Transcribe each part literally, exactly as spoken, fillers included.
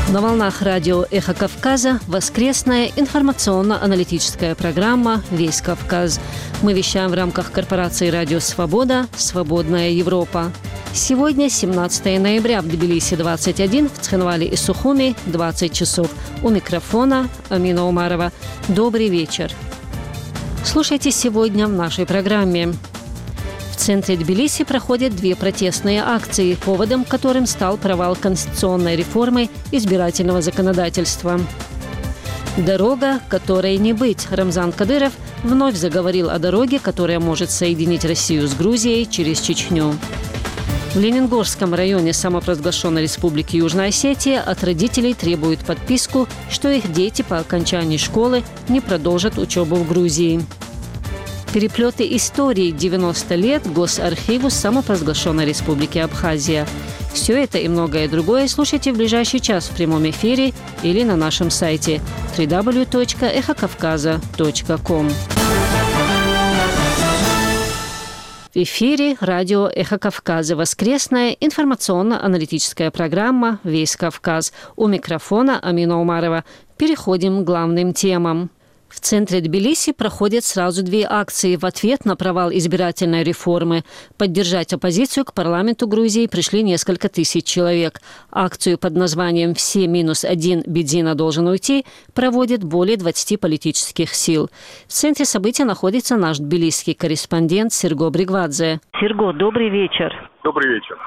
На волнах радио «Эхо Кавказа» воскресная информационно-аналитическая программа «Весь Кавказ». Мы вещаем в рамках корпорации «Радио Свобода. Свободная Европа». Сегодня семнадцатое ноября, в Тбилиси двадцать один, в Цхинвале и Сухуми двадцать часов. У микрофона Амина Умарова. Добрый вечер. Слушайте сегодня в нашей программе. В центре Тбилиси проходят две протестные акции, поводом которым стал провал конституционной реформы избирательного законодательства. Дорога, которой не быть. Рамзан Кадыров вновь заговорил о дороге, которая может соединить Россию с Грузией через Чечню. В Лениногорском районе самопровозглашенной республики Южная Осетия от родителей требуют подписку, что их дети по окончании школы не продолжат учебу в Грузии. Переплеты истории девяносто лет Госархиву самопровозглашенной республики Абхазия. Все это и многое другое слушайте в ближайший час в прямом эфире или на нашем сайте дабл ю дабл ю дабл ю точка эхо кавказа точка ком. В эфире радио «Эхо Кавказа». Воскресная информационно-аналитическая программа «Весь Кавказ». У микрофона Амина Умарова. Переходим к главным темам. В центре Тбилиси проходят сразу две акции в ответ на провал избирательной реформы. Поддержать оппозицию к парламенту Грузии пришли несколько тысяч человек. Акцию под названием «Все минус один, Бедзина должен уйти» проводит более двадцати политических сил. В центре события находится наш тбилисский корреспондент Серго Бригвадзе. Серго, добрый вечер. Добрый вечер.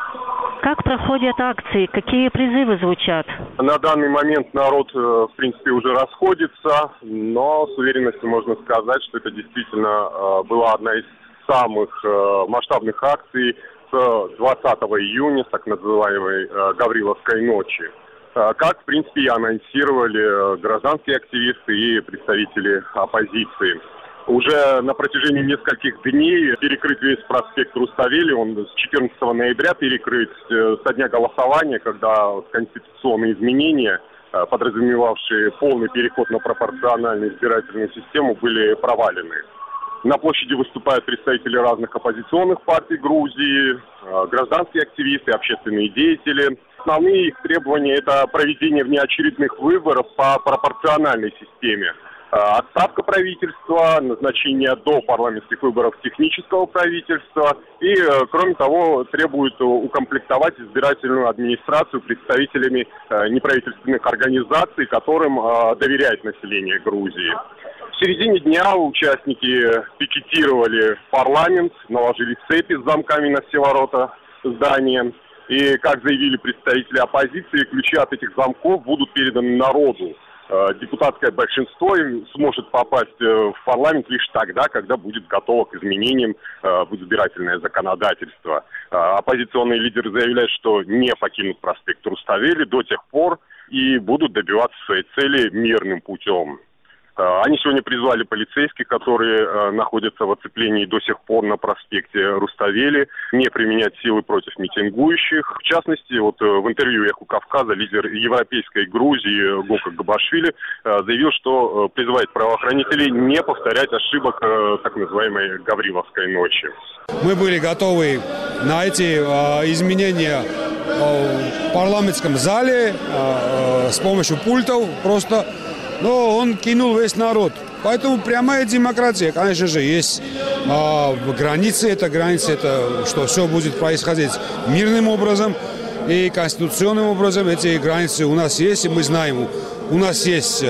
Как проходят акции? Какие призывы звучат? На данный момент народ, в принципе, уже расходится, но с уверенностью можно сказать, что это действительно была одна из самых масштабных акций с двадцатого июня, с так называемой Гавриловской ночи. Как, в принципе, и анонсировали гражданские активисты и представители оппозиции. Уже на протяжении нескольких дней перекрыт весь проспект Руставели, он с четырнадцатого ноября перекрыт, со дня голосования, когда конституционные изменения, подразумевавшие полный переход на пропорциональную избирательную систему, были провалены. На площади выступают представители разных оппозиционных партий Грузии, гражданские активисты, общественные деятели. Основные их требования – это проведение внеочередных выборов по пропорциональной системе. Отставка правительства, назначение до парламентских выборов технического правительства и, кроме того, требуют укомплектовать избирательную администрацию представителями неправительственных организаций, которым доверяет население Грузии. В середине дня участники пикетировали парламент, наложили цепи с замками на все ворота здания. И, как заявили представители оппозиции, ключи от этих замков будут переданы народу. Депутатское большинство сможет попасть в парламент лишь тогда, когда будет готово к изменениям в избирательное законодательство. Оппозиционные лидеры заявляют, что не покинут проспект Руставели до тех пор и будут добиваться своей цели мирным путем. Они сегодня призвали полицейских, которые находятся в оцеплении до сих пор на проспекте Руставели, не применять силы против митингующих. В частности, вот в интервью «Эху Кавказа» лидер европейской Грузии Гока Габашвили заявил, что призывает правоохранителей не повторять ошибок так называемой Гавриловской ночи. Мы были готовы на эти изменения в парламентском зале с помощью пультов просто. Но он кинул весь народ. Поэтому прямая демократия, конечно же, есть а, границы. Это границы, это что все будет происходить мирным образом и конституционным образом. Эти границы у нас есть, и мы знаем, у нас есть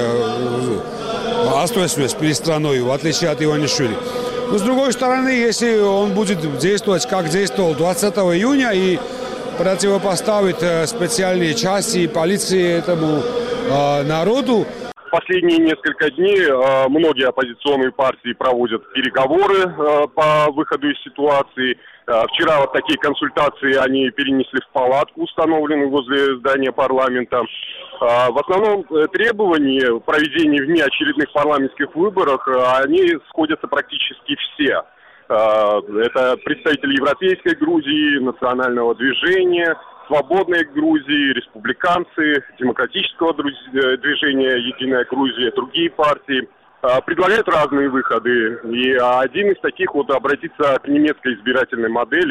а, ответственность перед страной, в отличие от Иванишвили. Но с другой стороны, если он будет действовать, как действовал двадцатого июня, и противопоставить специальные части и полиции этому а, народу, Последние несколько дней э, многие оппозиционные партии проводят переговоры э, по выходу из ситуации. Э, вчера вот такие консультации они перенесли в палатку, установленную возле здания парламента. Э, в основном э, требования проведения внеочередных парламентских выборов, э, они сходятся практически все. Э, это представители Европейской Грузии, национального движения, Свободной Грузии, республиканцы, демократического движения «Единая Грузия», другие партии предлагают разные выходы. И один из таких вот обратиться к немецкой избирательной модели,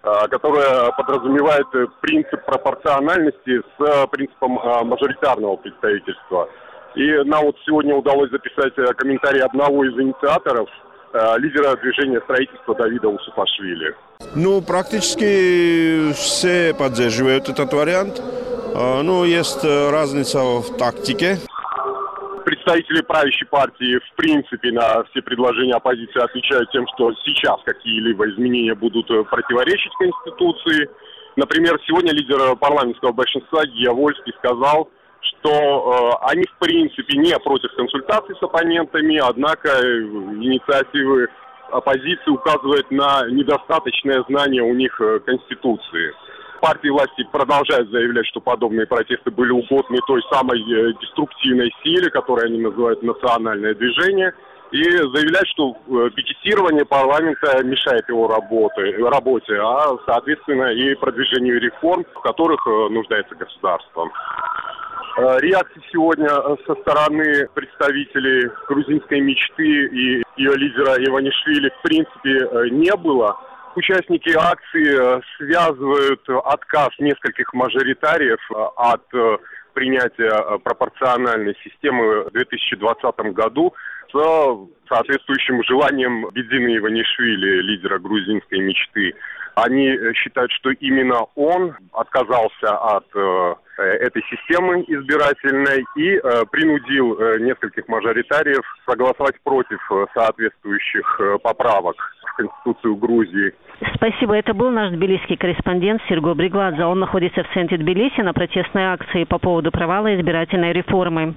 которая подразумевает принцип пропорциональности с принципом мажоритарного представительства. И нам вот сегодня удалось записать комментарий одного из инициаторов, лидера движения строительства Давида Усупашвили. Ну, практически все поддерживают этот вариант. Ну, есть разница в тактике. Представители правящей партии в принципе на все предложения оппозиции отвечают тем, что сейчас какие-либо изменения будут противоречить Конституции. Например, сегодня лидер парламентского большинства Гия Вольский сказал, что э, они в принципе не против консультаций с оппонентами, однако инициативы оппозиции указывают на недостаточное знание у них Конституции. Партии власти продолжают заявлять, что подобные протесты были угодны той самой деструктивной силе, которую они называют национальное движение, и заявляют, что пикетирование парламента мешает его работе, работе, а, соответственно, и продвижению реформ, в которых нуждается государство. Реакции сегодня со стороны представителей грузинской мечты и ее лидера Иванишвили в принципе не было. Участники акции связывают отказ нескольких мажоритариев от принятия пропорциональной системы в две тысячи двадцатом году с соответствующим желанием Бедзины Иванишвили, лидера грузинской мечты. Они считают, что именно он отказался от э, этой системы избирательной и э, принудил э, нескольких мажоритариев проголосовать против э, соответствующих э, поправок в Конституцию Грузии. Спасибо. Это был наш тбилисский корреспондент Серго Бригладзе. Он находится в центре Тбилиси на протестной акции по поводу провала избирательной реформы.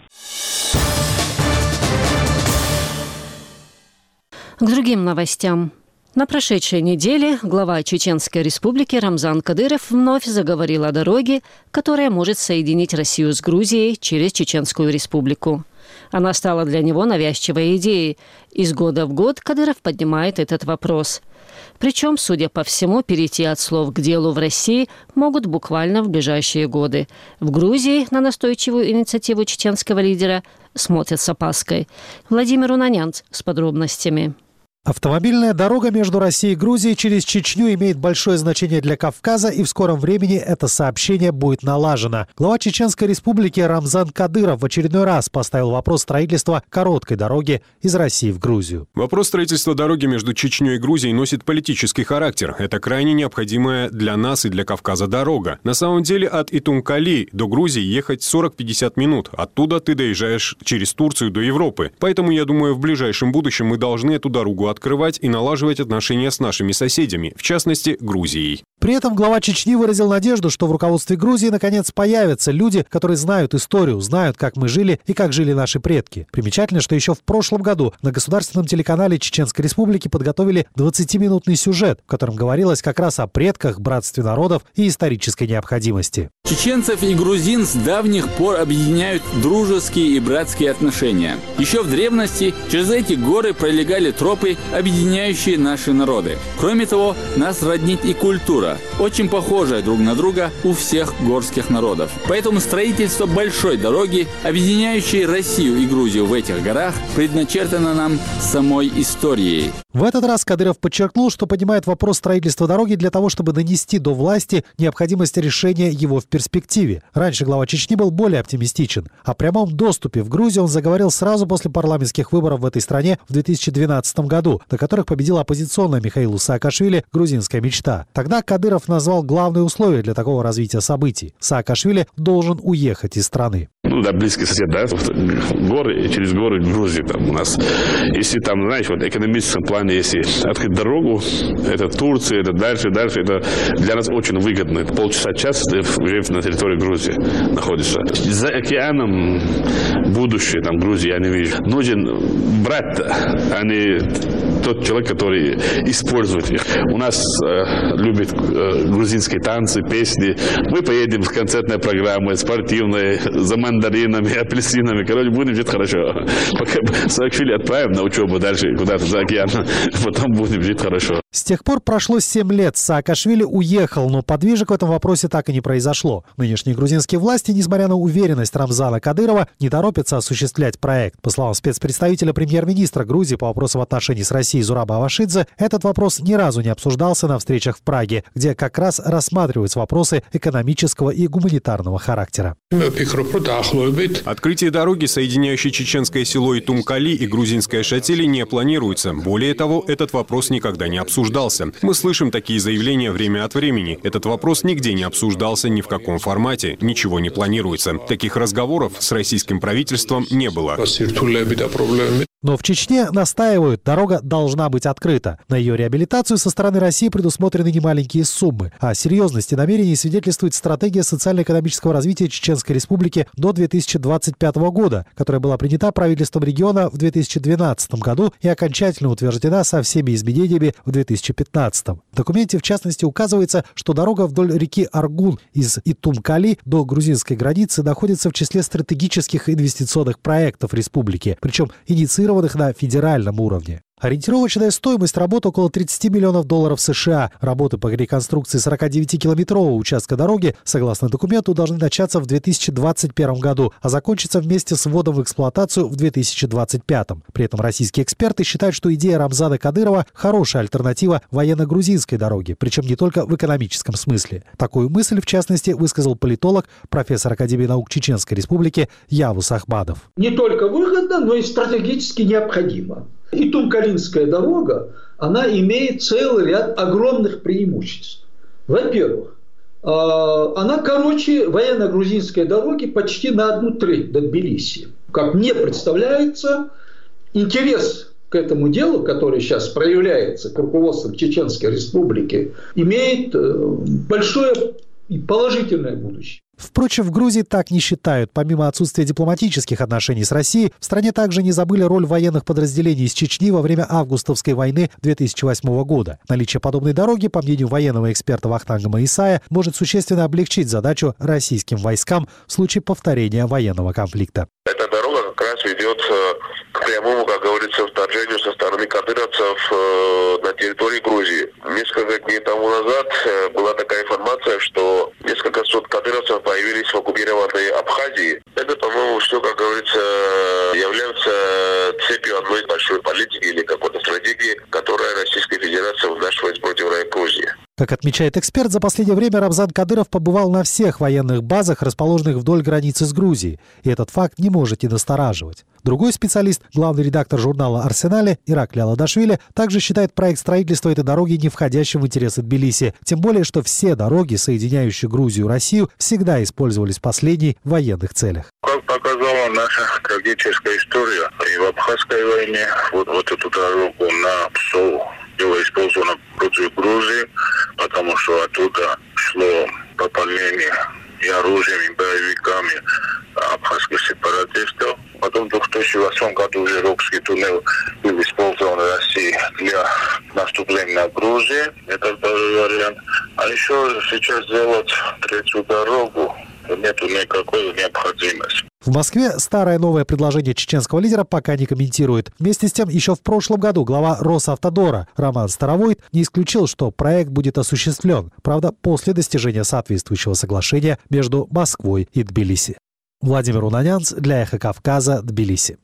К другим новостям. На прошедшей неделе глава Чеченской республики Рамзан Кадыров вновь заговорил о дороге, которая может соединить Россию с Грузией через Чеченскую республику. Она стала для него навязчивой идеей. Из года в год Кадыров поднимает этот вопрос. Причем, судя по всему, перейти от слов к делу в России могут буквально в ближайшие годы. В Грузии на настойчивую инициативу чеченского лидера смотрят с опаской. Владимир Унанянц с подробностями. Автомобильная дорога между Россией и Грузией через Чечню имеет большое значение для Кавказа, и в скором времени это сообщение будет налажено. Глава Чеченской республики Рамзан Кадыров в очередной раз поставил вопрос строительства короткой дороги из России в Грузию. Вопрос строительства дороги между Чечней и Грузией носит политический характер. Это крайне необходимая для нас и для Кавказа дорога. На самом деле от Итумкали до Грузии ехать сорок-пятьдесят минут. Оттуда ты доезжаешь через Турцию до Европы. Поэтому, я думаю, в ближайшем будущем мы должны эту дорогу открыть. открывать и налаживать отношения с нашими соседями, в частности, Грузией. При этом глава Чечни выразил надежду, что в руководстве Грузии наконец появятся люди, которые знают историю, знают, как мы жили и как жили наши предки. Примечательно, что еще в прошлом году на государственном телеканале Чеченской Республики подготовили двадцатиминутный сюжет, в котором говорилось как раз о предках, братстве народов и исторической необходимости. Чеченцев и грузин с давних пор объединяют дружеские и братские отношения. Еще в древности через эти горы пролегали тропы, объединяющие наши народы. Кроме того, нас роднит и культура, очень похожая друг на друга у всех горских народов. Поэтому строительство большой дороги, объединяющей Россию и Грузию в этих горах, предначертано нам самой историей. В этот раз Кадыров подчеркнул, что поднимает вопрос строительства дороги для того, чтобы донести до власти необходимость решения его в перспективе. Раньше глава Чечни был более оптимистичен. О прямом доступе в Грузию он заговорил сразу после парламентских выборов в этой стране в две тысячи двенадцатом году, на которых победила оппозиционная Михаилу Саакашвили «Грузинская мечта». Тогда Кадыров назвал главные условия для такого развития событий. Саакашвили должен уехать из страны. Ну да, близкий сосед, да, горы, через горы Грузии там у нас. Если там, знаете, вот в экономическом плане, если открыть дорогу, это Турция, это дальше, дальше, это для нас очень выгодно. Полчаса, час ты уже на территории Грузии находишься. За океаном будущее там Грузии я не вижу. Нужен брат, а не тот человек, который использует их. У нас э, любят э, грузинские танцы, песни. Мы поедем в концертные программы, спортивные, за мандарины. мандаринами, апельсинами. Короче, будем жить хорошо. Пока Саакашвили отправим на учебу дальше куда-то за океан, потом будем жить хорошо. С тех пор прошло семь лет. Саакашвили уехал, но подвижек в этом вопросе так и не произошло. Нынешние грузинские власти, несмотря на уверенность Рамзана Кадырова, не торопятся осуществлять проект. По словам спецпредставителя премьер-министра Грузии по вопросам отношений с Россией Зураба Авашидзе, этот вопрос ни разу не обсуждался на встречах в Праге, где как раз рассматриваются вопросы экономического и гуманитарного характера. Открытие дороги, соединяющей чеченское село Итумкали и грузинское Шатили, не планируется. Более того, этот вопрос никогда не обсуждался. Мы слышим такие заявления время от времени. Этот вопрос нигде не обсуждался ни в каком формате. Ничего не планируется. Таких разговоров с российским правительством не было. Но в Чечне настаивают, дорога должна быть открыта. На ее реабилитацию со стороны России предусмотрены немаленькие суммы. О серьезности намерений свидетельствует стратегия социально-экономического развития Чеченской Республики до две тысячи двадцать пятого года, которая была принята правительством региона в две тысячи двенадцатом году и окончательно утверждена со всеми изменениями в две тысячи пятнадцатом. В документе, в частности, указывается, что дорога вдоль реки Аргун из Итумкали до грузинской границы находится в числе стратегических инвестиционных проектов республики, причем инициированы на федеральном уровне. Ориентировочная стоимость работы около тридцати миллионов долларов США. Работы по реконструкции сорокадевятикилометрового участка дороги, согласно документу, должны начаться в две тысячи двадцать первом году, а закончиться вместе с вводом в эксплуатацию в две тысячи двадцать пятом. При этом российские эксперты считают, что идея Рамзана Кадырова – хорошая альтернатива военно-грузинской дороге, причем не только в экономическом смысле. Такую мысль, в частности, высказал политолог, профессор Академии наук Чеченской Республики Явус Ахмадов. Не только выгодно, но и стратегически необходимо. Итумкалинская дорога, она имеет целый ряд огромных преимуществ. Во-первых, она короче военно-грузинской дороги почти на одну треть до Тбилиси. Как мне представляется, интерес к этому делу, который сейчас проявляется к руководству Чеченской Республики, имеет большое и положительное будущее. Впрочем, в Грузии так не считают. Помимо отсутствия дипломатических отношений с Россией, в стране также не забыли роль военных подразделений из Чечни во время августовской войны две тысячи восьмого года. Наличие подобной дороги, по мнению военного эксперта Вахтанга Маисая, может существенно облегчить задачу российским войскам в случае повторения военного конфликта. Эта дорога как раз ведет к прямому, как говорится, вторжению со стороны кадыровцев на территории Грузии. Несколько дней тому назад была такая информация, что несколько сот кадыровцев появились в оккупированной Абхазии. Это, по-моему, все, как говорится, является цепью одной большой политики или какой-то стратегии, которая Российская Федерация вынашивает против Грузии. Как отмечает эксперт, за последнее время Рамзан Кадыров побывал на всех военных базах, расположенных вдоль границы с Грузией. И этот факт не может не настораживать. Другой специалист, главный редактор журнала «Арсенале» Иракли Аладашвили, также считает проект строительства этой дороги не входящим в интересы Тбилиси. Тем более, что все дороги, соединяющие Грузию и Россию, всегда использовались в последней в военных целях. Как показала наша трагическая история, и в Абхазской войне вот, вот эту дорогу на Псоу было использовано против Грузии, потому что оттуда шло пополнение и оружием, и боевиками абхазских сепаратистов. Потом в две тысячи восьмом году уже Рокский туннель был использован в России для наступления на Грузию. Это второй вариант. А еще сейчас делать третью дорогу нету никакой необходимости. В Москве старое новое предложение чеченского лидера пока не комментирует. Вместе с тем, еще в прошлом году глава Росавтодора Роман Старовойт не исключил, что проект будет осуществлен. Правда, после достижения соответствующего соглашения между Москвой и Тбилиси. Владимир Унанянц для «Эхо Кавказа», Тбилиси.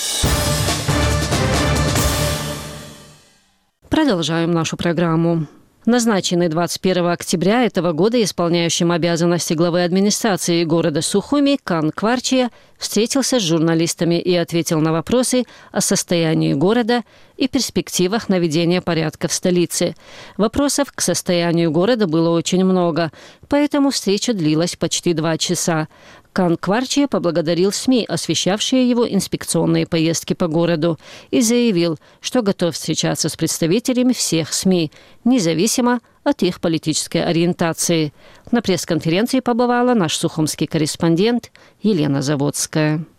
Продолжаем нашу программу. Назначенный двадцать первого октября этого года исполняющим обязанности главы администрации города Сухуми Кан Кварчия встретился с журналистами и ответил на вопросы о состоянии города и перспективах наведения порядка в столице. Вопросов к состоянию города было очень много, поэтому встреча длилась почти два часа. Кан Кварчия поблагодарил СМИ, освещавшие его инспекционные поездки по городу, и заявил, что готов встречаться с представителями всех СМИ, независимо от их политической ориентации. На пресс-конференции побывала наш сухумский корреспондент Елена Заводская.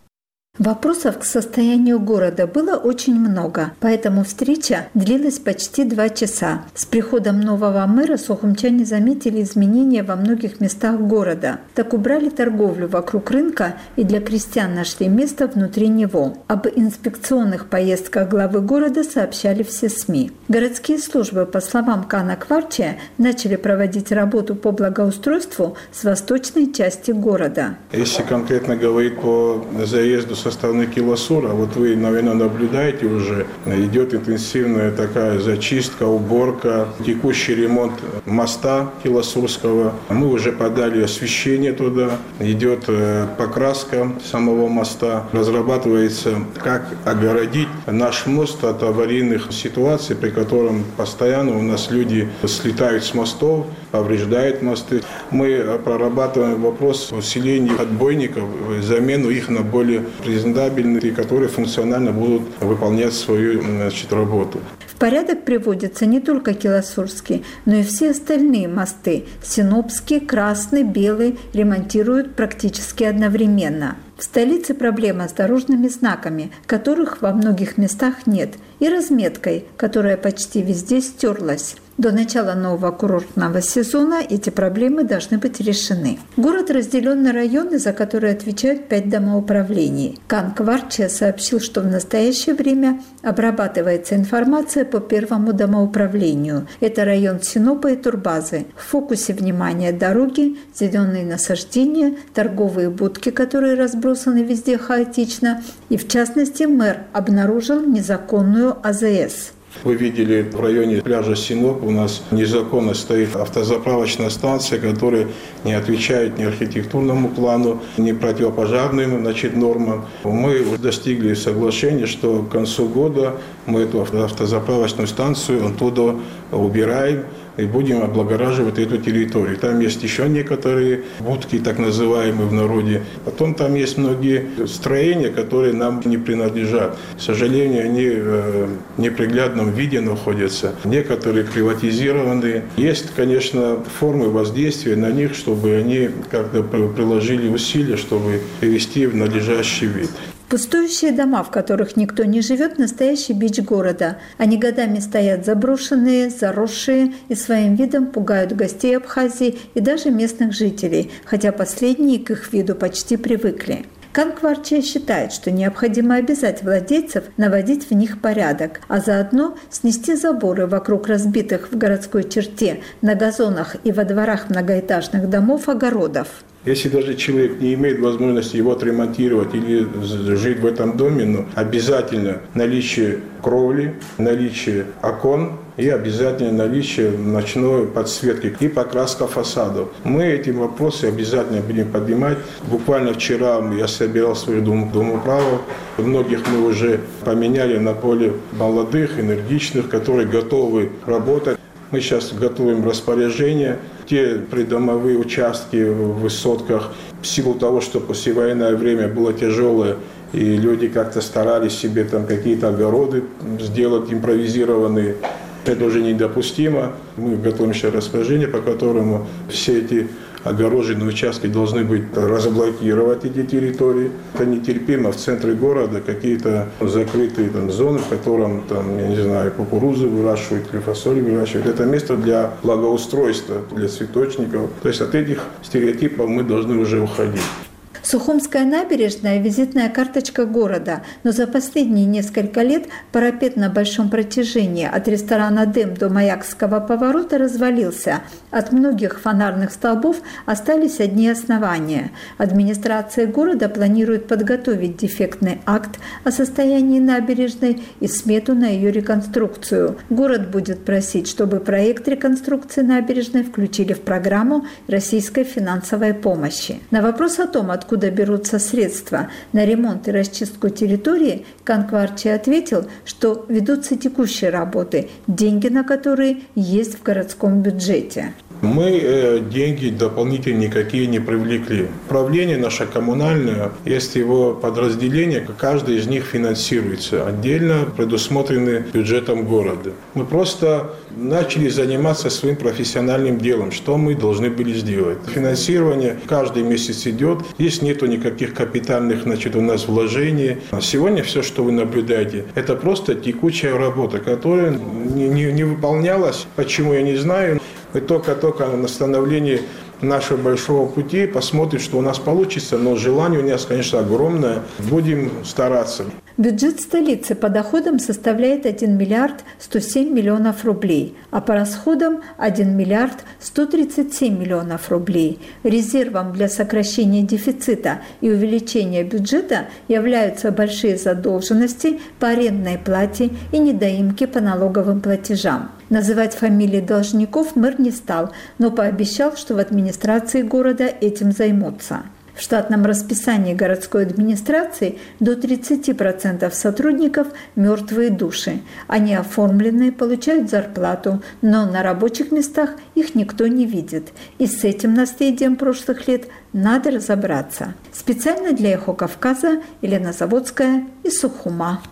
Вопросов к состоянию города было очень много, поэтому встреча длилась почти два часа. С приходом нового мэра сухумчане заметили изменения во многих местах города. Так убрали торговлю вокруг рынка и для крестьян нашли место внутри него. Об инспекционных поездках главы города сообщали все СМИ. Городские службы, по словам Кана Кварчия, начали проводить работу по благоустройству с восточной части города. Если конкретно говорить по заезду со стороны Киласура, вот вы, наверное, наблюдаете уже, идет интенсивная такая зачистка, уборка, текущий ремонт моста Киласурского. Мы уже подали освещение туда, идет покраска самого моста, разрабатывается, как огородить наш мост от аварийных ситуаций, при котором постоянно у нас люди слетают с мостов, повреждают мосты. Мы прорабатываем вопрос усиления отбойников, замену их на более презентабельные, которые функционально будут выполнять свою, значит, работу. В порядок приводятся не только Киласурский, но и все остальные мосты. Синопский, Красный, Белый ремонтируют практически одновременно. В столице проблема с дорожными знаками, которых во многих местах нет, и разметкой, которая почти везде стерлась. До начала нового курортного сезона эти проблемы должны быть решены. Город разделен на районы, за которые отвечают пять домоуправлений. Кан Кварчия сообщил, что в настоящее время обрабатывается информация по первому домоуправлению. Это район Синопа и Турбазы. В фокусе внимания дороги, зеленые насаждения, торговые будки, которые разбросаны везде хаотично. И в частности мэр обнаружил незаконную А З С. Вы видели, в районе пляжа Синоп у нас незаконно стоит автозаправочная станция, которая не отвечает ни архитектурному плану, ни противопожарным, значит, нормам. Мы достигли соглашения, что к концу года мы эту автозаправочную станцию оттуда убираем и будем облагораживать эту территорию. Там есть еще некоторые будки, так называемые в народе. Потом там есть многие строения, которые нам не принадлежат. К сожалению, они в неприглядном виде находятся. Некоторые приватизированные. Есть, конечно, формы воздействия на них, чтобы они как-то приложили усилия, чтобы привести в надлежащий вид. Пустующие дома, в которых никто не живет, настоящий бич города. Они годами стоят заброшенные, заросшие и своим видом пугают гостей Абхазии и даже местных жителей, хотя последние к их виду почти привыкли. Кан Кварчия считает, что необходимо обязать владельцев наводить в них порядок, а заодно снести заборы вокруг разбитых в городской черте на газонах и во дворах многоэтажных домов огородов. Если даже человек не имеет возможности его отремонтировать или жить в этом доме, но обязательно наличие кровли, наличие окон и обязательно наличие ночной подсветки и покраска фасадов. Мы эти вопросы обязательно будем поднимать. Буквально вчера я собирал свою домоуправу. Многих мы уже поменяли на более молодых, энергичных, которые готовы работать. Мы сейчас готовим распоряжение. Те придомовые участки в высотках, в силу того, что послевоенное время было тяжелое, и люди как-то старались себе там какие-то огороды сделать импровизированные, это уже недопустимо. Мы готовим сейчас распоряжение, по которому все эти огороженные участки должны быть разблокировать эти территории. Это нетерпимо в центре города какие-то закрытые там зоны, в котором там, я не знаю, кукурузу выращивают или фасоль выращивают. Это место для благоустройства, для цветочников. То есть от этих стереотипов мы должны уже уходить. Сухумская набережная – визитная карточка города, но за последние несколько лет парапет на большом протяжении от ресторана «Дым» до Маякского поворота развалился. От многих фонарных столбов остались одни основания. Администрация города планирует подготовить дефектный акт о состоянии набережной и смету на ее реконструкцию. Город будет просить, чтобы проект реконструкции набережной включили в программу российской финансовой помощи. На вопрос о том, откуда Откуда берутся средства на ремонт и расчистку территории, Кан Кварчия ответил, что ведутся текущие работы, деньги на которые есть в городском бюджете. Мы э, деньги дополнительные никакие не привлекли. Управление наше коммунальное, есть его подразделение, каждый из них финансируется. Отдельно предусмотрены бюджетом города. Мы просто начали заниматься своим профессиональным делом, что мы должны были сделать. Финансирование каждый месяц идет. Здесь нету никаких капитальных, значит, у нас вложений. Сегодня все, что вы наблюдаете, это просто текучая работа, которая не, не, не выполнялась. Почему, я не знаю. Мы только-только на становлении нашего большого пути посмотрим, что у нас получится, но желание у нас, конечно, огромное. Будем стараться. Бюджет столицы по доходам составляет один миллиард сто семь миллионов рублей, а по расходам один миллиард сто тридцать семь миллионов рублей. Резервом для сокращения дефицита и увеличения бюджета являются большие задолженности по арендной плате и недоимки по налоговым платежам. Называть фамилии должников мэр не стал, но пообещал, что в администрации города этим займутся. В штатном расписании городской администрации до тридцати процентов сотрудников – мертвые души. Они оформленные, получают зарплату, но на рабочих местах их никто не видит. И с этим наследием прошлых лет надо разобраться. Специально для «Эхо Кавказа» Елена Заводская из Сухума.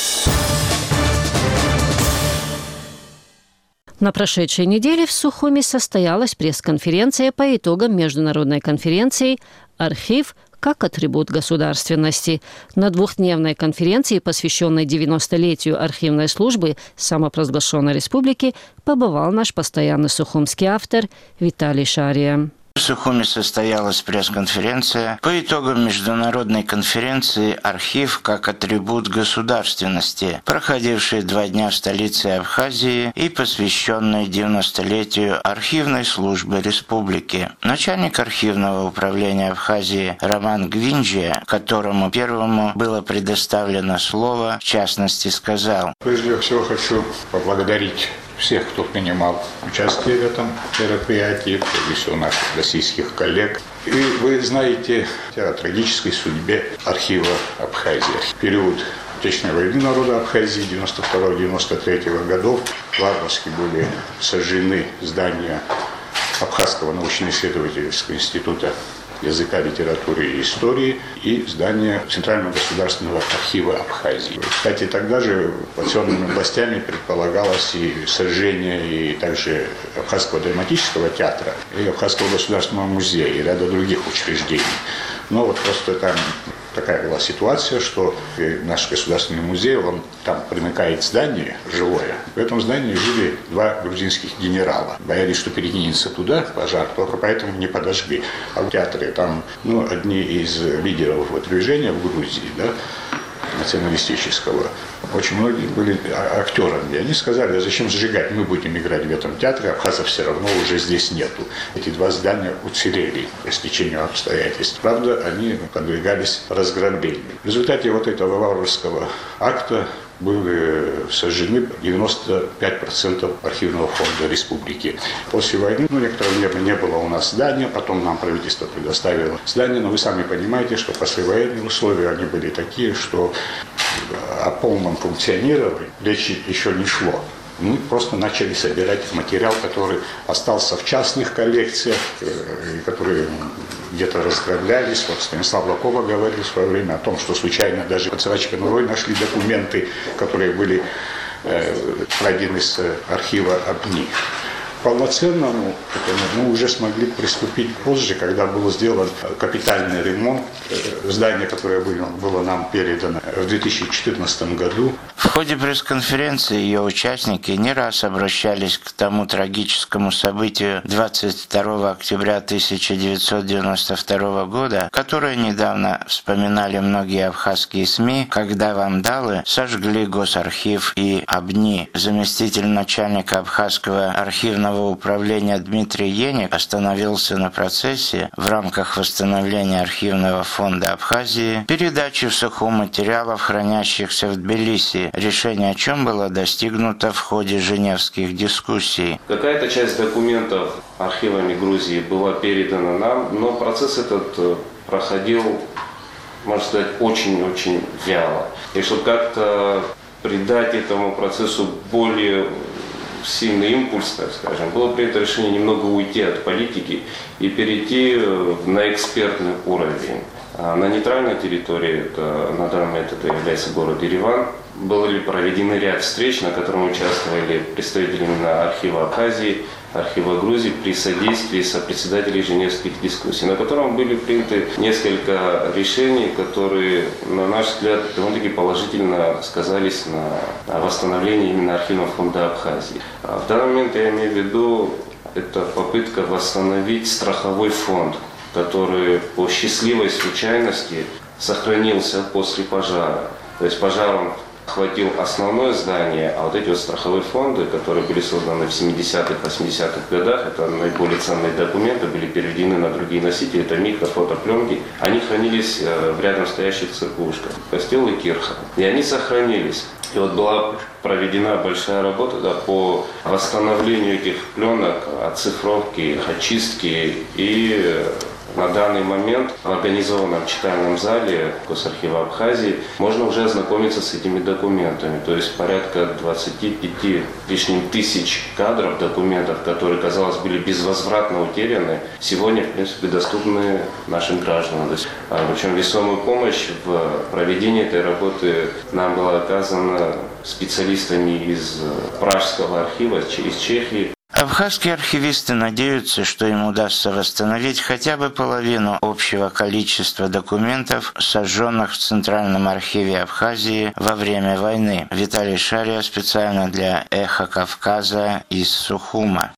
На прошедшей неделе в Сухуми состоялась пресс-конференция по итогам международной конференции «Архив как атрибут государственности». На двухдневной конференции, посвященной девяностолетию архивной службы самопровозглашенной республики, побывал наш постоянный сухумский автор Виталий Шария. В Сухуми состоялась пресс-конференция по итогам международной конференции «Архив как атрибут государственности», проходившей два дня в столице Абхазии и посвященной девяностолетию архивной службы республики. Начальник архивного управления Абхазии Роман Гвинджия, которому первому было предоставлено слово, в частности сказал: «Прежде всего хочу поблагодарить всех, кто принимал участие в этом мероприятии, прежде всего наших российских коллег. И вы знаете о трагической судьбе архива Абхазии. В период Отечественной войны народа Абхазии девяносто второго — девяносто третьего годов варварски были сожжены здания Абхазского научно-исследовательского института языка, литературы и истории и здание Центрального государственного архива Абхазии. Кстати, тогда же оккупационными властями предполагалось и сожжение и также Абхазского драматического театра, и Абхазского государственного музея, и ряда других учреждений. Но вот просто там такая была ситуация, что наш государственный музей, он там примыкает здание жилое. В этом здании жили два грузинских генерала. Боялись, что перекинется туда пожар, только поэтому не подожгли. А в театре там ну, одни из лидеров движения в Грузии, да, националистического, очень многие были актерами. И они сказали: а зачем сжигать? Мы будем играть в этом театре, абхазов все равно уже здесь нету. Эти два здания уцелели по стечению обстоятельств. Правда, они подвергались разграблению. В результате вот этого варварского акта были сожжены девяносто пять процентов архивного фонда республики. После войны, ну, некоторое время не было у нас здания, потом нам правительство предоставило здание, но вы сами понимаете, что послевоенные условия, они были такие, что о полном функционировании речи еще не шло. Мы просто начали собирать материал, который остался в частных коллекциях, которые где-то разграблялись. Вот Станислав Лакова говорил в свое время о том, что случайно даже под Савачкой Нурой нашли документы, которые были пройдены с архива АБНИ. Полноценному мы уже смогли приступить позже, когда был сделан капитальный ремонт здания, которое было нам передано в две тысячи четырнадцатом году. В ходе пресс-конференции ее участники не раз обращались к тому трагическому событию двадцать второго октября тысяча девятьсот девяносто второго года, которое недавно вспоминали многие абхазские СМИ, когда вандалы сожгли Госархив и АБНИ. Заместитель начальника Абхазского архивного управления Дмитрий Еник остановился на процессе в рамках восстановления архивного фонда Абхазии, передачи в Сухум материалов, хранящихся в Тбилиси, решение о чем было достигнуто в ходе женевских дискуссий. Какая-то часть документов архивами Грузии была передана нам, но процесс этот проходил, можно сказать, очень-очень вяло. И чтобы как-то придать этому процессу более сильный импульс, так скажем, было принято решение немного уйти от политики и перейти на экспертный уровень. На нейтральной территории, это, на данный момент это является город Ереван, были проведены ряд встреч, на которых участвовали представители именно архива Абхазии, архива Грузии при содействии сопредседателей женевских дискуссий, на котором были приняты несколько решений, которые, на наш взгляд, довольно-таки положительно сказались на восстановлении именно архивного фонда Абхазии. В данный момент я имею в виду, это попытка восстановить страховой фонд, который по счастливой случайности сохранился после пожара. То есть пожар он охватил основное здание, а вот эти вот страховые фонды, которые были созданы в семидесятых, восьмидесятых годах, это наиболее ценные документы, были переведены на другие носители, это микро, фотопленки, они хранились в рядом стоящих церквушках, костел и кирха, и они сохранились. И вот была проведена большая работа, да, по восстановлению этих пленок, оцифровке их, очистке, и на данный момент в организованном читальном зале Госархива Абхазии можно уже ознакомиться с этими документами. То есть порядка двадцати пяти лишним тысяч кадров, документов, которые, казалось, были безвозвратно утеряны, сегодня, в принципе, доступны нашим гражданам. То есть, причем весомую помощь в проведении этой работы нам была оказана специалистами из Пражского архива, из Чехии. Абхазские архивисты надеются, что им удастся восстановить хотя бы половину общего количества документов, сожженных в Центральном архиве Абхазии во время войны. Виталий Шария специально для «Эхо Кавказа» из Сухума.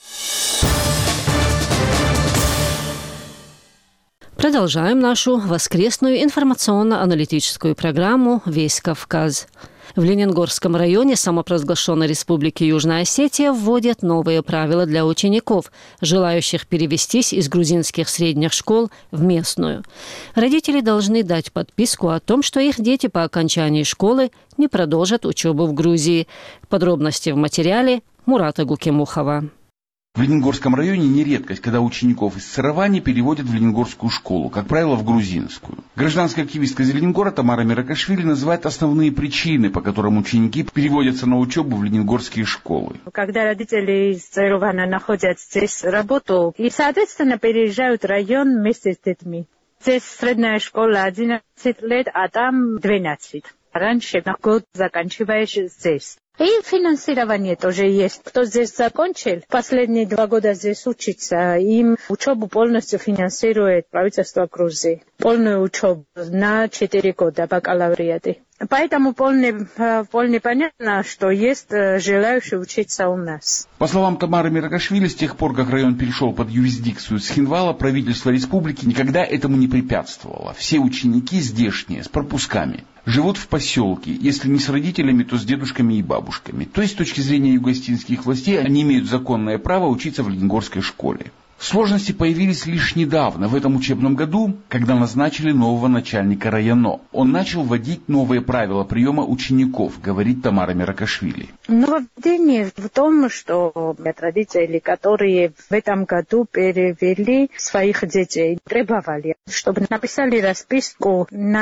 Продолжаем нашу воскресную информационно-аналитическую программу «Весь Кавказ». В Ленингорском районе самопровозглашенной Республики Южная Осетия вводят новые правила для учеников, желающих перевестись из грузинских средних школ в местную. Родители должны дать подписку о том, что их дети по окончании школы не продолжат учебу в Грузии. Подробности в материале Мурата Гукемухова. В Ленингорском районе не редкость, когда учеников из Сыровани переводят в Ленингорскую школу, как правило, в грузинскую. Гражданская активистка из Ленингора Тамара Миракашвили называет основные причины, по которым ученики переводятся на учебу в ленингорские школы. Когда родители из Сырована находят здесь работу и, соответственно, переезжают в район вместе с детьми. Здесь средняя школа одиннадцать лет, а там двенадцать. Раньше на год заканчиваешь здесь. И финансирование тоже есть. Кто здесь закончил, последние два года здесь учится, им учебу полностью финансирует правительство Грузии. Полную учебу на четыре года бакалавриаты. Поэтому вполне, вполне понятно, что есть желающие учиться у нас. По словам Тамары Миракашвили, с тех пор, как район перешел под юрисдикцию Цхинвала, правительство республики никогда этому не препятствовало. Все ученики здешние, с пропусками, живут в поселке, если не с родителями, то с дедушками и бабушками. То есть, с точки зрения югоостинских властей, они имеют законное право учиться в ленингорской школе. Сложности появились лишь недавно, в этом учебном году, когда назначили нового начальника района. Он начал вводить новые правила приема учеников, говорит Тамара Миракашвили. Нововведение в том, что родители, которые в этом году перевели своих детей, требовали, чтобы написали расписку на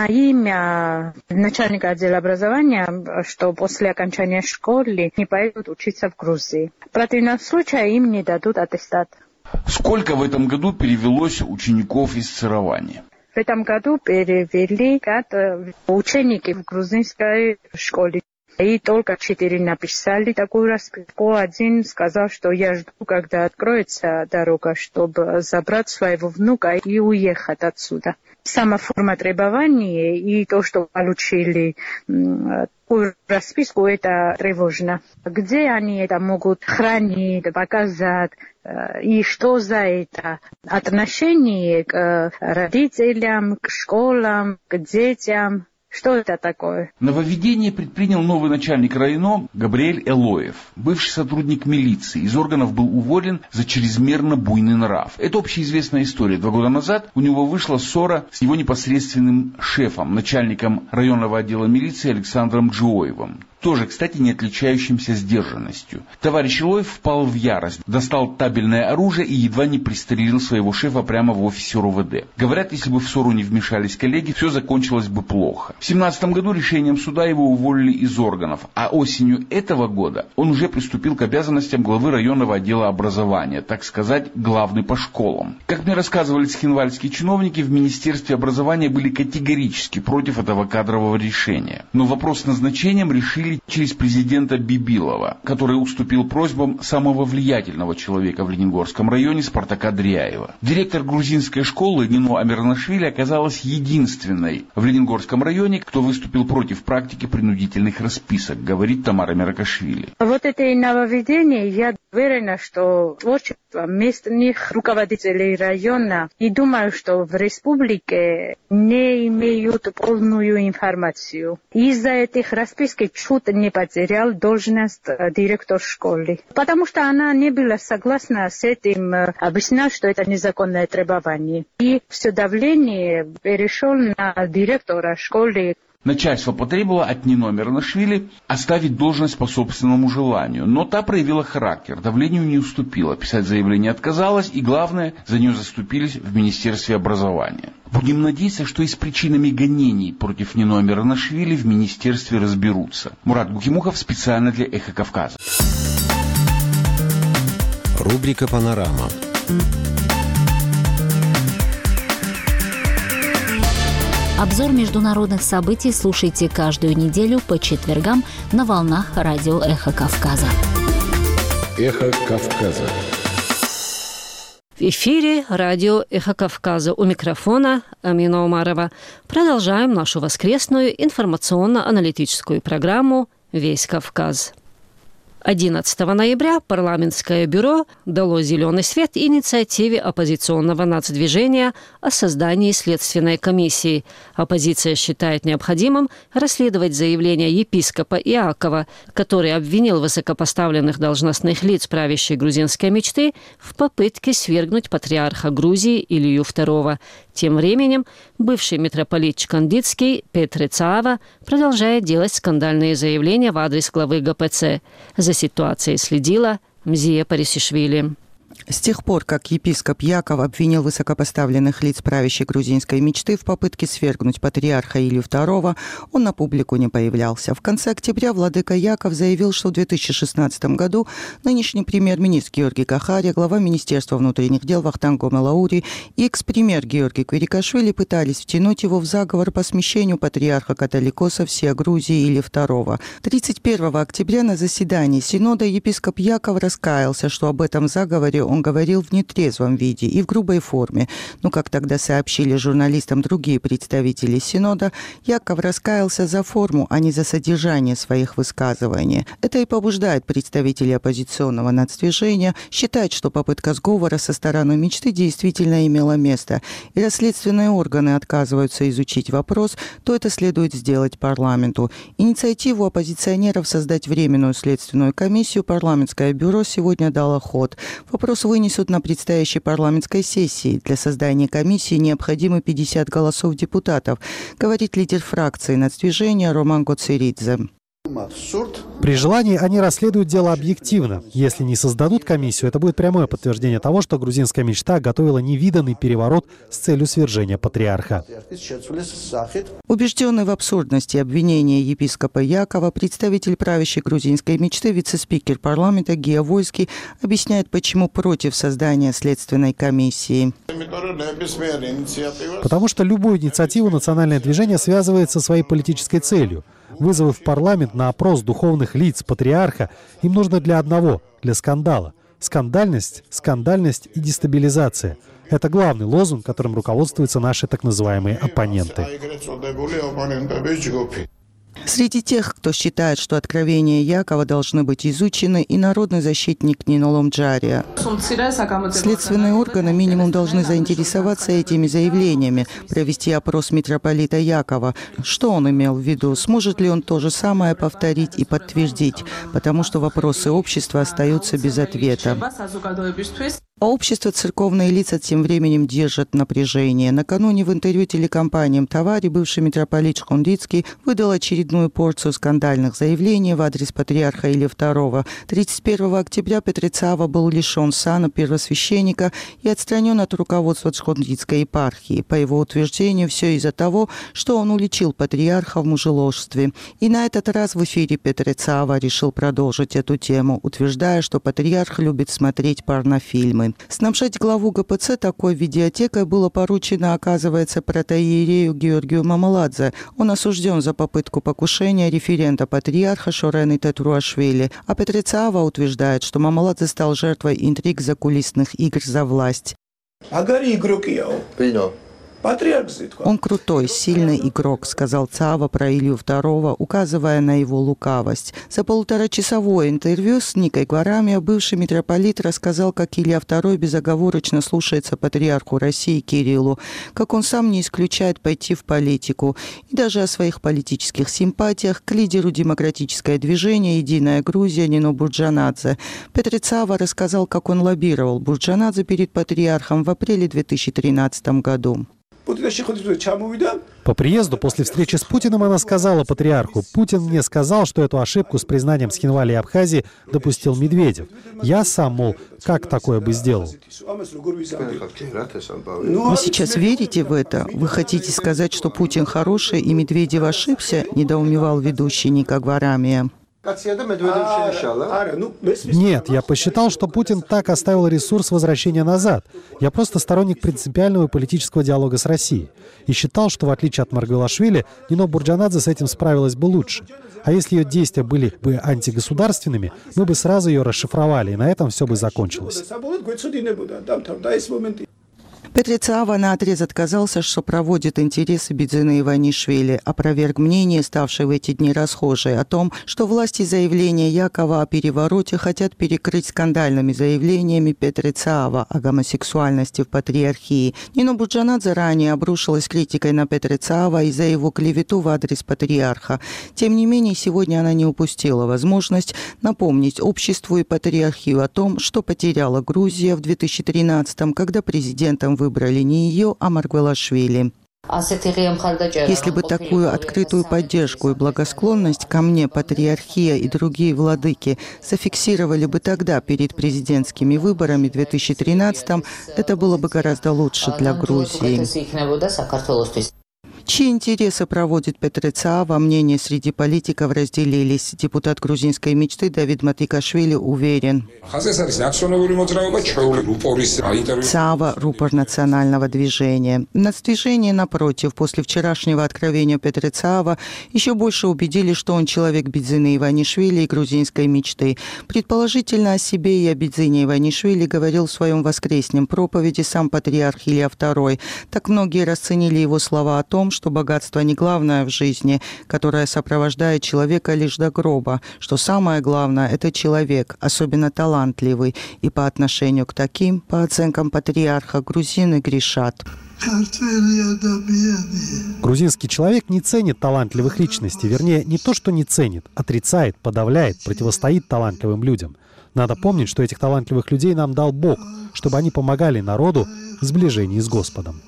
имя начальника отдела образования, что после окончания школы не поедут учиться в Грузии. В противном случае им не дадут аттестат. Сколько в этом году перевелось учеников из Сыровани? В этом году перевели ученики в грузинской школе. И только четыре написали такую расписку. Один сказал, что я жду, когда откроется дорога, чтобы забрать своего внука и уехать отсюда. Сама форма требований и то, что получили такую расписку, это тревожно. Где они это могут хранить, показать, и что за это? Отношение к родителям, к школам, к детям. Что это такое? Нововведение предпринял новый начальник района Габриэль Элоев. Бывший сотрудник милиции из органов был уволен за чрезмерно буйный нрав. Это общеизвестная история. Два года назад у него вышла ссора с его непосредственным шефом, начальником районного отдела милиции Александром Джоевым. тоже, кстати, не отличающимся сдержанностью. Товарищ Илоев впал в ярость, достал табельное оружие и едва не пристрелил своего шефа прямо в офисе РОВД. Говорят, если бы в ссору не вмешались коллеги, все закончилось бы плохо. В семнадцатом году решением суда его уволили из органов, а осенью этого года он уже приступил к обязанностям главы районного отдела образования, так сказать, главный по школам. Как мне рассказывали схинвальские чиновники, в Министерстве образования были категорически против этого кадрового решения. Но вопрос с назначением решили через президента Бибилова, который уступил просьбам самого влиятельного человека в Ленингорском районе Спартака Дряева. Директор грузинской школы Нино Амиранашвили оказалась единственной в Ленингорском районе, кто выступил против практики принудительных расписок, говорит Тамара Меракашвили. Вот это и нововведение, я уверена, что творчество местных руководителей района, и думаю, что в республике не имеют полную информацию. Из-за этих расписок чуть не потерял должность директор школы. Потому что она не была согласна с этим, объясняла, что это незаконное требование. И все давление перешло на директора школы. Начальство потребовало от Нино Амиранашвили оставить должность по собственному желанию, но та проявила характер, давлению не уступила, писать заявление отказалась и, главное, за нее заступились в Министерстве образования. Будем надеяться, что и с причинами гонений против Нино Амиранашвили в Министерстве разберутся. Мурат Гукимухов специально для «Эхо Кавказа». Рубрика «Панорама». Обзор международных событий слушайте каждую неделю по четвергам на волнах радио «Эхо Кавказа». «Эхо Кавказа». В эфире радио «Эхо Кавказа». У микрофона Амина Умарова. Продолжаем нашу воскресную информационно-аналитическую программу «Весь Кавказ». одиннадцатого ноября парламентское бюро дало зеленый свет инициативе оппозиционного нацдвижения о создании следственной комиссии. Оппозиция считает необходимым расследовать заявление епископа Иакова, который обвинил высокопоставленных должностных лиц правящей грузинской мечты в попытке свергнуть патриарха Грузии Илью второго. Тем временем бывший митрополит Чкандицкий Петр Цаава продолжает делать скандальные заявления в адрес главы ГПЦ. За ситуацией следила Мзия Парисишвили. С тех пор, как епископ Яков обвинил высокопоставленных лиц правящей грузинской мечты в попытке свергнуть патриарха Илью второго, он на публику не появлялся. В конце октября владыка Яков заявил, что в две тысячи шестнадцатом году нынешний премьер-министр Георгий Кахария, глава Министерства внутренних дел Вахтанг Гомелаури и экс-премьер Георгий Квирикашвили пытались втянуть его в заговор по смещению патриарха католикоса всея Грузии Илью второго. тридцать первого октября на заседании Синода епископ Яков раскаялся, что об этом заговоре он говорил в нетрезвом виде и в грубой форме. Но, как тогда сообщили журналистам другие представители Синода, Яков раскаялся за форму, а не за содержание своих высказываний. Это и побуждает представителей оппозиционного нацдвижения считать, что попытка сговора со стороны мечты действительно имела место. И раз следственные органы отказываются изучить вопрос, то это следует сделать парламенту. Инициативу оппозиционеров создать временную следственную комиссию парламентское бюро сегодня дало ход. Вопрос вынесут на предстоящей парламентской сессии. Для создания комиссии необходимы пятьдесят голосов депутатов, говорит лидер фракции нацдвижения Роман Гоцеридзе. При желании они расследуют дело объективно. Если не создадут комиссию, это будет прямое подтверждение того, что грузинская мечта готовила невиданный переворот с целью свержения патриарха. Убежденный в абсурдности обвинения епископа Якова, представитель правящей грузинской мечты, вице-спикер парламента Гия Вольский объясняет, почему против создания следственной комиссии. Потому что любую инициативу национальное движение связывает со своей политической целью. Вызовы в парламент на опрос духовных лиц патриарха им нужно для одного – для скандала. Скандальность, скандальность и дестабилизация – это главный лозунг, которым руководствуются наши так называемые оппоненты. Среди тех, кто считает, что откровения Якова должны быть изучены, и народный защитник Нино Ломджария. Следственные органы минимум должны заинтересоваться этими заявлениями, провести опрос митрополита Якова. Что он имел в виду? Сможет ли он то же самое повторить и подтвердить? Потому что вопросы общества остаются без ответа. А общество церковные лица тем временем держат напряжение. Накануне в интервью телекомпаниям «Товари» бывший митрополит Шхундицкий выдал очередную порцию скандальных заявлений в адрес патриарха Илия второго. тридцать первого октября Петрицава был лишен сана первосвященника и отстранен от руководства Шхундицкой епархии. По его утверждению, все из-за того, что он уличил патриарха в мужеложстве. И на этот раз в эфире Петрицава решил продолжить эту тему, утверждая, что патриарх любит смотреть порнофильмы. Снабжать главу ГПЦ такой видеотекой было поручено, оказывается, протоиерею Георгию Мамаладзе. Он осужден за попытку покушения референта патриарха Шорены Тетруашвили. А Петрицава утверждает, что Мамаладзе стал жертвой интриг закулисных игр за власть. Он крутой, сильный игрок, сказал Цава про Илью второго, указывая на его лукавость. За полуторачасовое интервью с Никой Гварамия бывший митрополит рассказал, как Илья второй безоговорочно слушается патриарху России Кириллу, как он сам не исключает пойти в политику, и даже о своих политических симпатиях к лидеру демократическое движение «Единая Грузия» Нино Бурджанадзе. Петрицава рассказал, как он лоббировал Бурджанадзе перед патриархом в апреле две тысячи тринадцатом году. По приезду после встречи с Путиным она сказала патриарху: «Путин мне сказал, что эту ошибку с признанием Схинвали и Абхазии допустил Медведев. Я сам, мол, как такое бы сделал?» Вы сейчас верите в это? Вы хотите сказать, что Путин хороший и Медведев ошибся? Недоумевал ведущий Ника Гварамия. Нет, я посчитал, что Путин так оставил ресурс возвращения назад. Я просто сторонник принципиального и политического диалога с Россией. И считал, что в отличие от Маргвелашвили, Нино Бурджанадзе с этим справилась бы лучше. А если ее действия были бы антигосударственными, мы бы сразу ее расшифровали, и на этом все бы закончилось. Петрицава наотрез отказался, что проводит интересы Бидзины Иванишвили, опроверг мнение, ставшее в эти дни расхожее, о том, что власти заявления Якова о перевороте хотят перекрыть скандальными заявлениями Петрицава о гомосексуальности в патриархии. Нино Бурджанадзе ранее обрушилась критикой на Петрицава из-за его клевету в адрес патриарха. Тем не менее, сегодня она не упустила возможность напомнить обществу и патриархию о том, что потеряла Грузия в две тысячи тринадцатом, когда президентом выбрали не ее, а Маргвелашвили. Если бы такую открытую поддержку и благосклонность ко мне патриархия и другие владыки зафиксировали бы тогда перед президентскими выборами в две тысячи тринадцатом, это было бы гораздо лучше для Грузии. Чьи интересы проводит Петрицава, мнения среди политиков разделились. Депутат грузинской мечты Давид Матикашвили уверен. Цава – рупор национального движения. Нацдвижение, напротив, после вчерашнего откровения Петрицава еще больше убедили, что он человек Бидзины Иванишвили и грузинской мечты. Предположительно, о себе и о Бидзине Иванишвили говорил в своем воскресном проповеди сам патриарх Илья второй. Так многие расценили его слова о том, что богатство не главное в жизни, которое сопровождает человека лишь до гроба, что самое главное – это человек, особенно талантливый, и по отношению к таким, по оценкам патриарха, грузины грешат. Грузинский человек не ценит талантливых личностей, вернее, не то, что не ценит, отрицает, подавляет, противостоит талантливым людям. Надо помнить, что этих талантливых людей нам дал Бог, чтобы они помогали народу в сближении с Господом.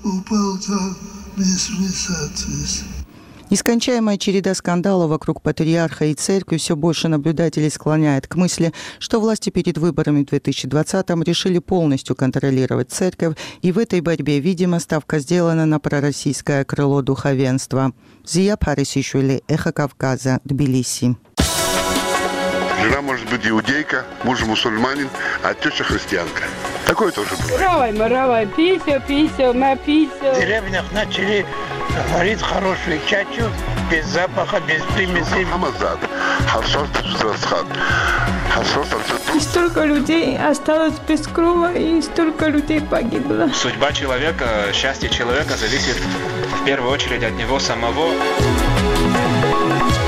Нескончаемая череда скандалов вокруг патриарха и церкви все больше наблюдателей склоняет к мысли, что власти перед выборами в две тысячи двадцатом решили полностью контролировать церковь, и в этой борьбе, видимо, ставка сделана на пророссийское крыло духовенства. Зия Парисишвили, Эхо Кавказа, Тбилиси. Жена может быть иудейка, муж мусульманин, а теща христианка. Такое тоже бывает. Равай, маравай, пися, пися, напися. В деревнях начали варить хорошую чачу, без запаха, без примесей. Хамазад, харсор тапстрасхат, харсор тапстрасхат. И столько людей осталось без крова, и столько людей погибло. Судьба человека, счастье человека зависит в первую очередь от него самого.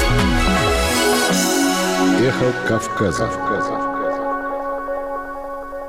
Эхо Кавказа.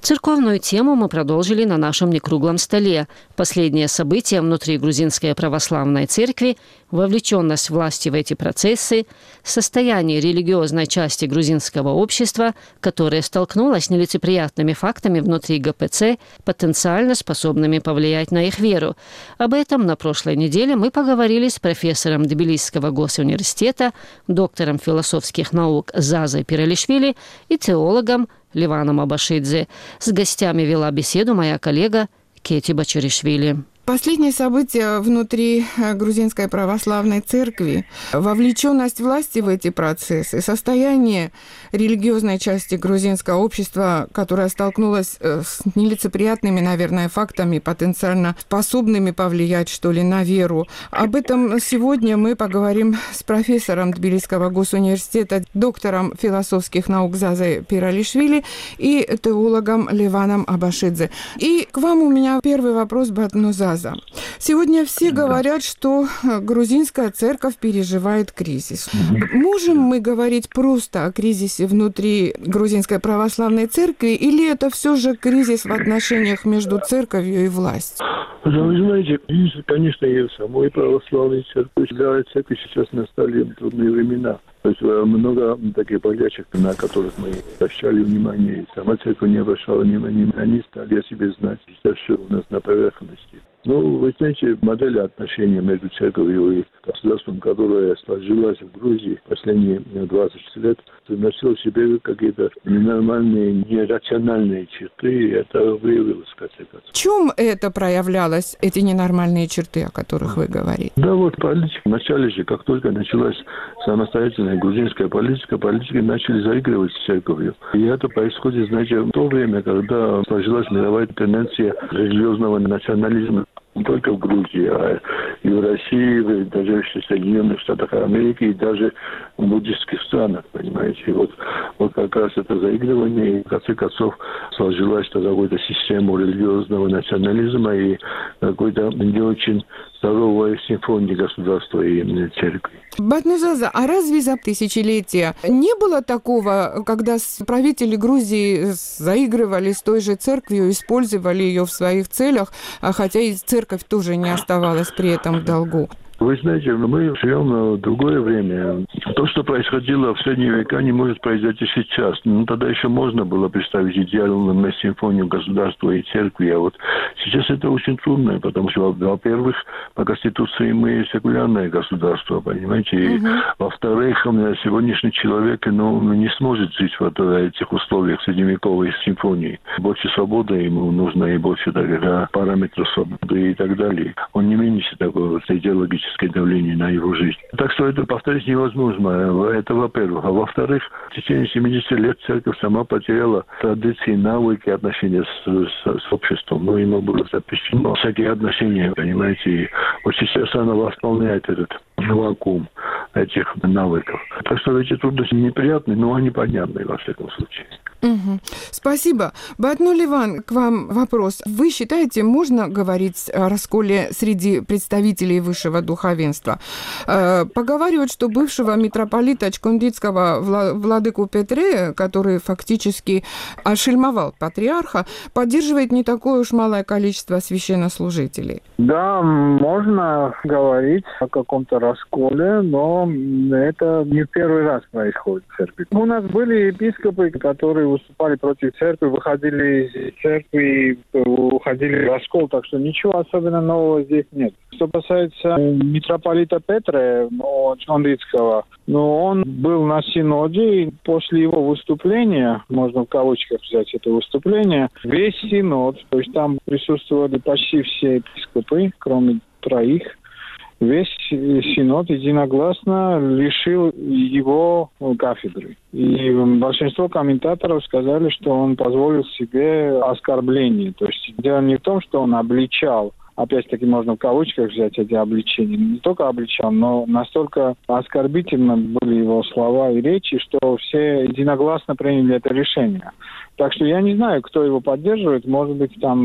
Церковную тему мы продолжили на нашем некруглом столе. Последнее событие внутри Грузинской православной церкви, вовлеченность власти в эти процессы, состояние религиозной части грузинского общества, которое столкнулось с нелицеприятными фактами внутри ГПЦ, потенциально способными повлиять на их веру. Об этом на прошлой неделе мы поговорили с профессором Тбилисского госуниверситета, доктором философских наук Зазой Пиралишвили и теологом Ливаном Абашидзе. С гостями вела беседу моя коллега Кети Бачаришвили. Последние события внутри Грузинской православной церкви, вовлеченность власти в эти процессы, состояние религиозной части грузинского общества, которая столкнулась с нелицеприятными, наверное, фактами, потенциально способными повлиять, что ли, на веру. Об этом сегодня мы поговорим с профессором Тбилисского госуниверситета, доктором философских наук Зазой Пиралишвили и теологом Ливаном Абашидзе. И к вам у меня первый вопрос, Батну Заза. Сегодня все говорят, что грузинская церковь переживает кризис. Можем мы говорить просто о кризисе внутри грузинской православной церкви, или это все же кризис в отношениях между церковью и властью? Да, вы знаете, кризис, конечно, и в самой православной церкви. Для церкви сейчас настали трудные времена. То есть много таких болячек, на которых мы обращали внимание. Сама церковь не обращала внимания, они стали о себе знать. Сейчас все у нас на поверхности. Ну, вы знаете, модель отношений между церковью и государством, которая сложилась в Грузии последние двадцать лет, носила в себе какие-то ненормальные, нерациональные черты, и это выявилось в конце концов. В чем это проявлялось, эти ненормальные черты, о которых вы говорите? Да вот политика. Вначале же, как только началась самостоятельная грузинская политика, политики начали заигрывать с церковью. И это происходит, знаете, в то время, когда сложилась мировая тенденция религиозного национализма. Не только в Грузии, а и в России, даже в Соединенных Штатах Америки, и даже в буддистских странах, понимаете. И вот, вот как раз это заигрывание, и в конце концов сложилась какая-то система религиозного национализма и какой-то не очень здоровая симфония государства и церкви. Батнузаза, а разве за тысячелетия не было такого, когда правители Грузии заигрывали с той же церковью, использовали ее в своих целях, хотя и церковь тоже не оставалась при этом в долгу? Вы знаете, мы живем в другое время. То, что происходило в средние века, не может произойти сейчас. Ну, тогда еще можно было представить идеальную симфонию государства и церкви. А вот сейчас это очень трудно, потому что, во-первых, по Конституции мы секулярное государство, понимаете? И, uh-huh. во-вторых, сегодняшний человек ну, не сможет жить в этих условиях средневековой симфонии. Больше свободы ему нужно, и больше тогда параметров свободы и так далее. Он не меньше такого идеологического давление на его жизнь. Так что это повторить невозможно. Это во-первых. А во-вторых, в течение семидесяти лет церковь сама потеряла традиции, навыки, отношения с, с, с обществом. Но ему было запрещено всякие отношения, понимаете. И вот сейчас она восполняет этот вакуум этих навыков. Так что эти трудности неприятные, но они понятные во всяком случае. Угу. Спасибо. Батну Ливан, к вам вопрос. Вы считаете, можно говорить о расколе среди представителей высшего духовенства? Поговаривают, что бывшего митрополита Чкондицкого владыку Петре, который фактически ошельмовал патриарха, поддерживает не такое уж малое количество священнослужителей. Да, можно говорить о каком-то расколе, но это не первый раз происходит в церкви. У нас были епископы, которые выступали против церкви, выходили из церкви, уходили в раскол, так что ничего особенно нового здесь нет. Что касается митрополита Петра Чкондицкого, ну, он был на синоде, и после его выступления, можно в кавычках взять это выступление, весь синод, то есть там присутствовали почти все епископы, кроме троих, весь синод единогласно лишил его кафедры. И большинство комментаторов сказали, что он позволил себе оскорбление. То есть дело не в том, что он обличал, опять-таки можно в кавычках взять эти обличения, не только обличал, но настолько оскорбительно были его слова и речи, что все единогласно приняли это решение. Так что я не знаю, кто его поддерживает. Может быть, там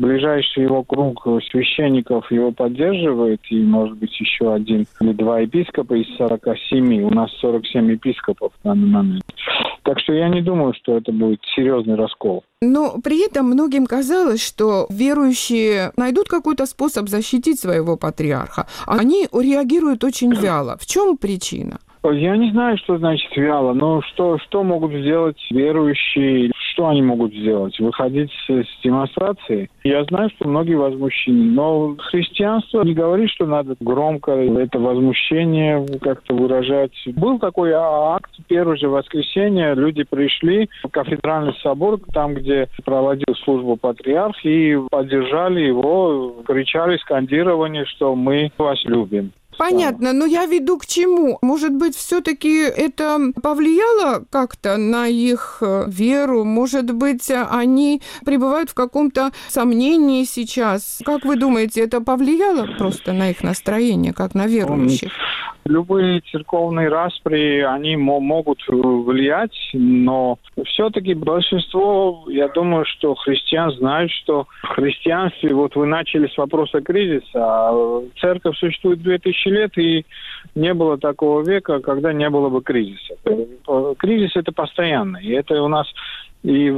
ближайший его круг священников его поддерживает, и, может быть, еще один или два епископа из сорока семи. У нас сорок семь епископов в данный момент. Так что я не думаю, что это будет серьезный раскол. Но при этом многим казалось, что верующие найдут какой-то способ защитить своего патриарха. Они реагируют очень вяло. В чем причина? Я не знаю, что значит вяло, но что, что могут сделать верующие, что они могут сделать? Выходить с, с демонстрации? Я знаю, что многие возмущены, но христианство не говорит, что надо громко это возмущение как-то выражать. Был такой акт, первое же воскресенье, люди пришли в кафедральный собор, там, где проводил службу патриарх, и поддержали его, кричали, скандировали, что мы вас любим. Понятно, но я веду к чему? Может быть, все-таки это повлияло как-то на их веру? Может быть, они пребывают в каком-то сомнении сейчас? Как вы думаете, это повлияло просто на их настроение, как на верующих? Любые церковные распри, они могут влиять, но все-таки большинство, я думаю, что христиан знают, что в христианстве, вот вы начали с вопроса кризиса, а церковь существует две тысячи лет, и не было такого века, когда не было бы кризиса. Кризис – это постоянно, и это у нас и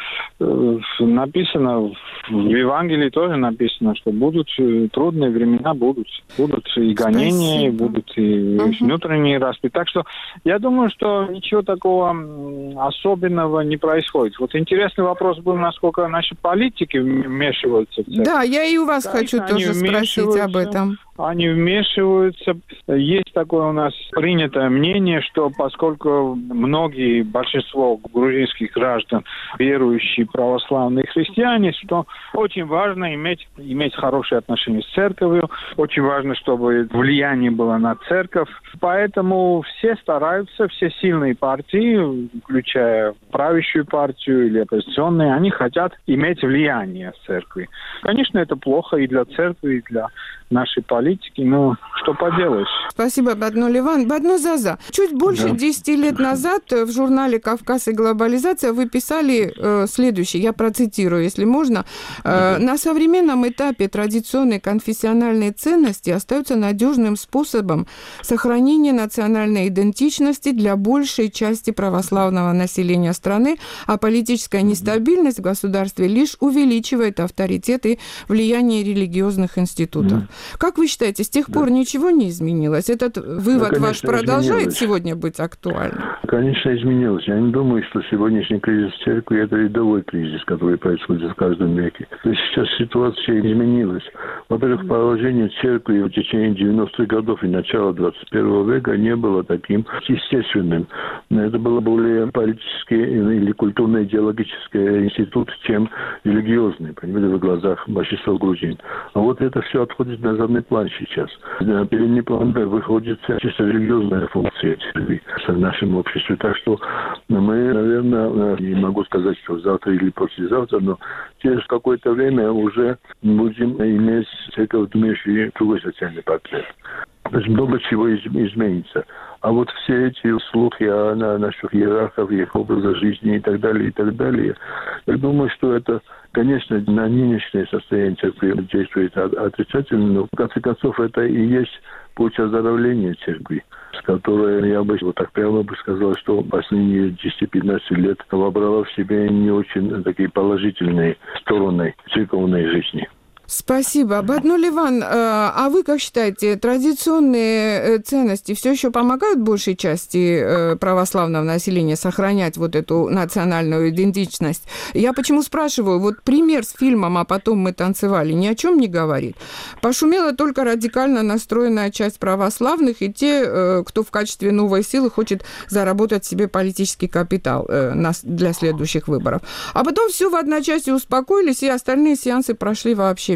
написано, в Евангелии тоже написано, что будут трудные времена, будут. Будут и гонения, Спасибо. будут и uh-huh. внутренние распри. Так что я думаю, что ничего такого особенного не происходит. Вот интересный вопрос был, насколько наши политики вмешиваются в церковь. Да, я и у вас Конечно, хочу тоже спросить об этом. Они вмешиваются. Есть такое у нас принятое мнение, что поскольку многие, большинство грузинских граждан верующие православные христиане, что очень важно иметь, иметь хорошие отношения с церковью, очень важно, чтобы влияние было на церковь. Поэтому все стараются, все сильные партии, включая правящую партию или оппозиционные, они хотят иметь влияние в церкви. Конечно, это плохо и для церкви, и для нашей политики, но что поделаешь. Спасибо, Бадно Ливан. Бадно Заза, чуть больше десяти да. лет назад в журнале «Кавказ и глобализация» вы писали э, следующее, я процитирую, если можно. Э, «На современном этапе традиционные конфессиональные ценности остаются надежным способом сохранения национальной идентичности для большей части православного населения страны, а политическая нестабильность в государстве лишь увеличивает авторитет и влияние религиозных институтов». Как вы считаете, с тех пор да. ничего не изменилось? Этот вывод ну, ваш продолжает изменилось. сегодня быть актуальным? Конечно, изменилось. Я не думаю, что сегодняшний кризис церкви – это рядовой кризис, который происходит в каждом веке. То есть сейчас ситуация изменилась. Во-первых, положение церкви в течение девяностых годов и начала двадцать первого века не было таким естественным. Это было более политический или культурно-идеологический институт, чем религиозный, понимаете, в глазах большинства грузин. А вот это все отходит на задний план сейчас. На передний план выходит чисто религиозная функция церкви в нашем обществе. Так что мы, наверное, не могу сказать, что завтра или послезавтра, но через какое-то время уже будем иметь церковь, думающую другой социальный портрет. То есть много чего изменится. А вот все эти слухи о наших иерархах, их образа жизни и так далее, и так далее, я думаю, что это, конечно, на нынешнее состояние церкви действует отрицательно, но в конце концов это и есть путь оздоровления церкви, с которой, я бы вот так прямо бы сказал, что последние десять-пятнадцать лет вобрала в себе не очень такие положительные стороны церковной жизни. Спасибо. Бадно Ливан, а вы как считаете, традиционные ценности все еще помогают большей части православного населения сохранять вот эту национальную идентичность? Я почему спрашиваю? Вот пример с фильмом «А потом мы танцевали» ни о чем не говорит. Пошумела только радикально настроенная часть православных и те, кто в качестве новой силы хочет заработать себе политический капитал для следующих выборов. А потом все в одночасье успокоились, и остальные сеансы прошли вообще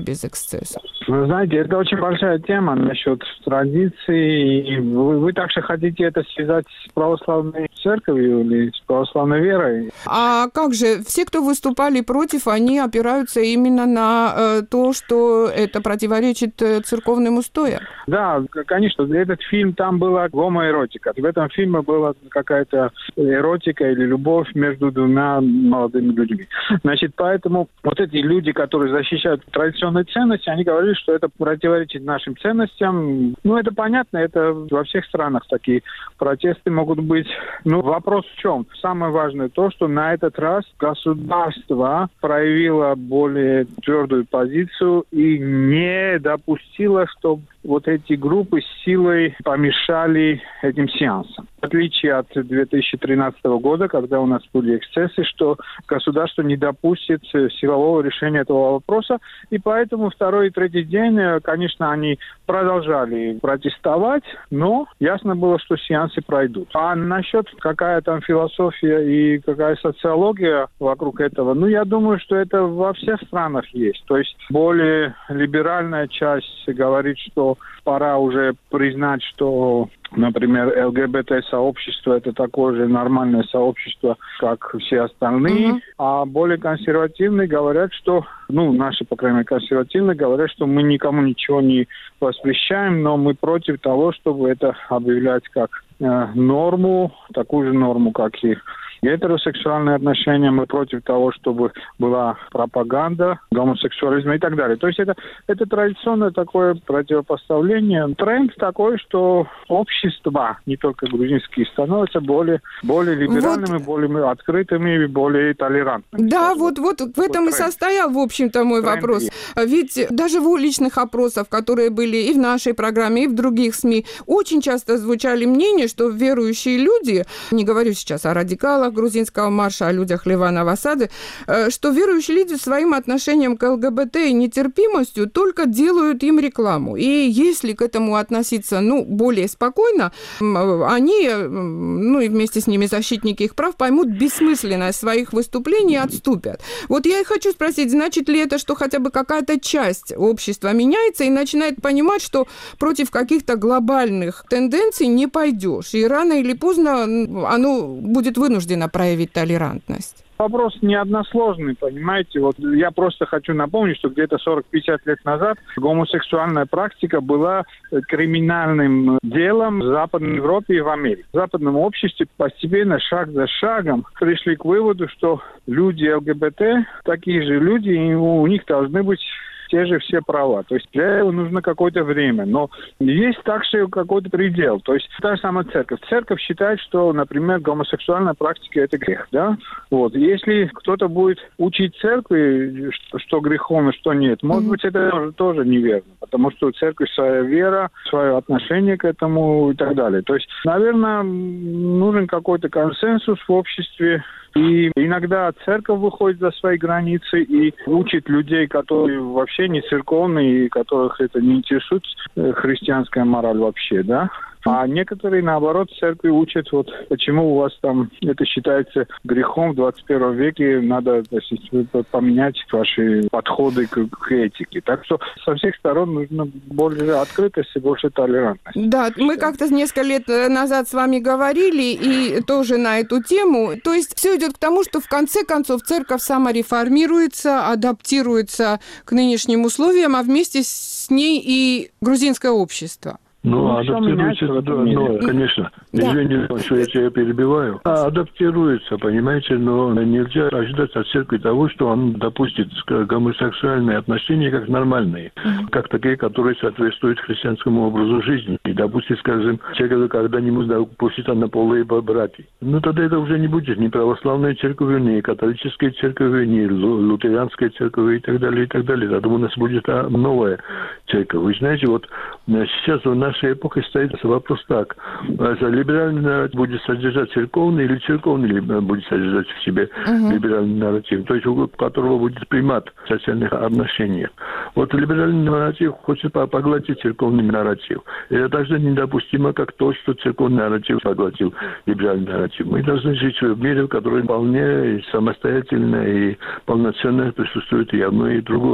без эксцессов? Вы знаете, это очень большая тема насчет традиций. Вы, вы также хотите это связать с православной церковью или с православной верой? А как же? Все, кто выступали против, они опираются именно на э, то, что это противоречит э, церковным устоям. Да, конечно. Этот фильм, там была гомоэротика. В этом фильме была какая-то эротика или любовь между двумя молодыми людьми. Значит, поэтому вот эти люди, которые защищают традиционные ценности, они говорили, что это противоречит нашим ценностям. Ну, это понятно, это во всех странах такие протесты могут быть. Ну, вопрос в чем? Самое важное то, что на этот раз государство проявило более твердую позицию и не допустило, чтобы вот эти группы с силой помешали этим сеансам. В отличие от две тысячи тринадцатого года, когда у нас были эксцессы, что государство не допустит силового решения этого вопроса. И поэтому второй и третий день, конечно, они продолжали протестовать, но ясно было, что сеансы пройдут. А насчет какая там философия и какая социология вокруг этого, ну, я думаю, что это во всех странах есть. То есть более либеральная часть говорит, что пора уже признать, что, например, ЛГБТ-сообщество – это такое же нормальное сообщество, как все остальные. Mm-hmm. А более консервативные говорят, что, ну, наши, по крайней мере, консервативные говорят, что мы никому ничего не воспрещаем, но мы против того, чтобы это объявлять как э, норму, такую же норму, как и гетеросексуальные отношения, мы против того, чтобы была пропаганда гомосексуализма и так далее. То есть это, это традиционное такое противопоставление. Тренд такой, что общество, не только грузинские, становятся более, более либеральными, вот. более открытыми, более толерантными. Да, вот, вот в этом вот и состоял, в общем-то, мой тренд вопрос. Есть. Ведь даже в уличных опросах, которые были и в нашей программе, и в других СМИ, очень часто звучали мнения, что верующие люди, не говорю сейчас о радикалах, грузинского марша, о людях Ливана Васады, что верующие люди своим отношением к ЛГБТ и нетерпимостью только делают им рекламу. И если к этому относиться, ну, более спокойно, они, ну, и вместе с ними защитники их прав, поймут бессмысленность своих выступлений и отступят. Вот я и хочу спросить, значит ли это, что хотя бы какая-то часть общества меняется и начинает понимать, что против каких-то глобальных тенденций не пойдешь, и рано или поздно оно будет вынуждено проявить толерантность? Вопрос не односложный, понимаете. Вот я просто хочу напомнить, что где-то сорок-пятьдесят лет назад гомосексуальная практика была криминальным делом в Западной Европе и в Америке. В западном обществе постепенно, шаг за шагом, пришли к выводу, что люди ЛГБТ, такие же люди, и у них должны быть те же все права. То есть для этого нужно какое-то время. Но есть также какой-то предел. То есть та же самая церковь. Церковь считает, что, например, гомосексуальная практика – это грех. Да? Вот. Если кто-то будет учить церкви, что, что греховно, что нет, может mm-hmm. быть, это тоже, тоже неверно. Потому что у церкви своя вера, свое отношение к этому и так далее. То есть, наверное, нужен какой-то консенсус в обществе. И иногда церковь выходит за свои границы и учит людей, которые вообще не церковные, и которых это не интересует, христианская мораль вообще, да? А некоторые, наоборот, церкви учат, вот почему у вас там это считается грехом в двадцать первом веке, надо, есть, поменять ваши подходы к, к этике. Так что со всех сторон нужно больше открытости, больше толерантности. Да, мы как-то несколько лет назад с вами говорили и тоже на эту тему. То есть все идет к тому, что в конце концов церковь самореформируется, адаптируется к нынешним условиям, а вместе с ней и грузинское общество. Ну, ну адаптируется, да, ну, конечно. Да. Извините, что я тебя перебиваю. А, адаптируется, понимаете, но нельзя ожидать от церкви того, что он допустит гомосексуальные отношения как нормальные, mm-hmm. как такие, которые соответствуют христианскому образу жизни. И допустит, скажем, человека когда-нибудь допустит однополые браки. Ну, тогда это уже не будет ни православной церковью, ни католической церковью, ни лютеранской церковью и так далее, и так далее. Тогда у нас будет новая церковь. Вы знаете, вот сейчас у нас В нашей эпохе стоит вопрос так. Либеральный нарратив будет содержать церковный или церковный будет содержать в себе uh-huh. либеральный нарратив, то есть у которого будет примат в социальных отношениях. Вот либеральный нарратив хочет поглотить церковный нарратив. Это также недопустимо, как то, что церковный нарратив поглотил либеральный нарратив. Мы должны жить в мире, в котором вполне самостоятельно и полноценно присутствует и одно, и другое.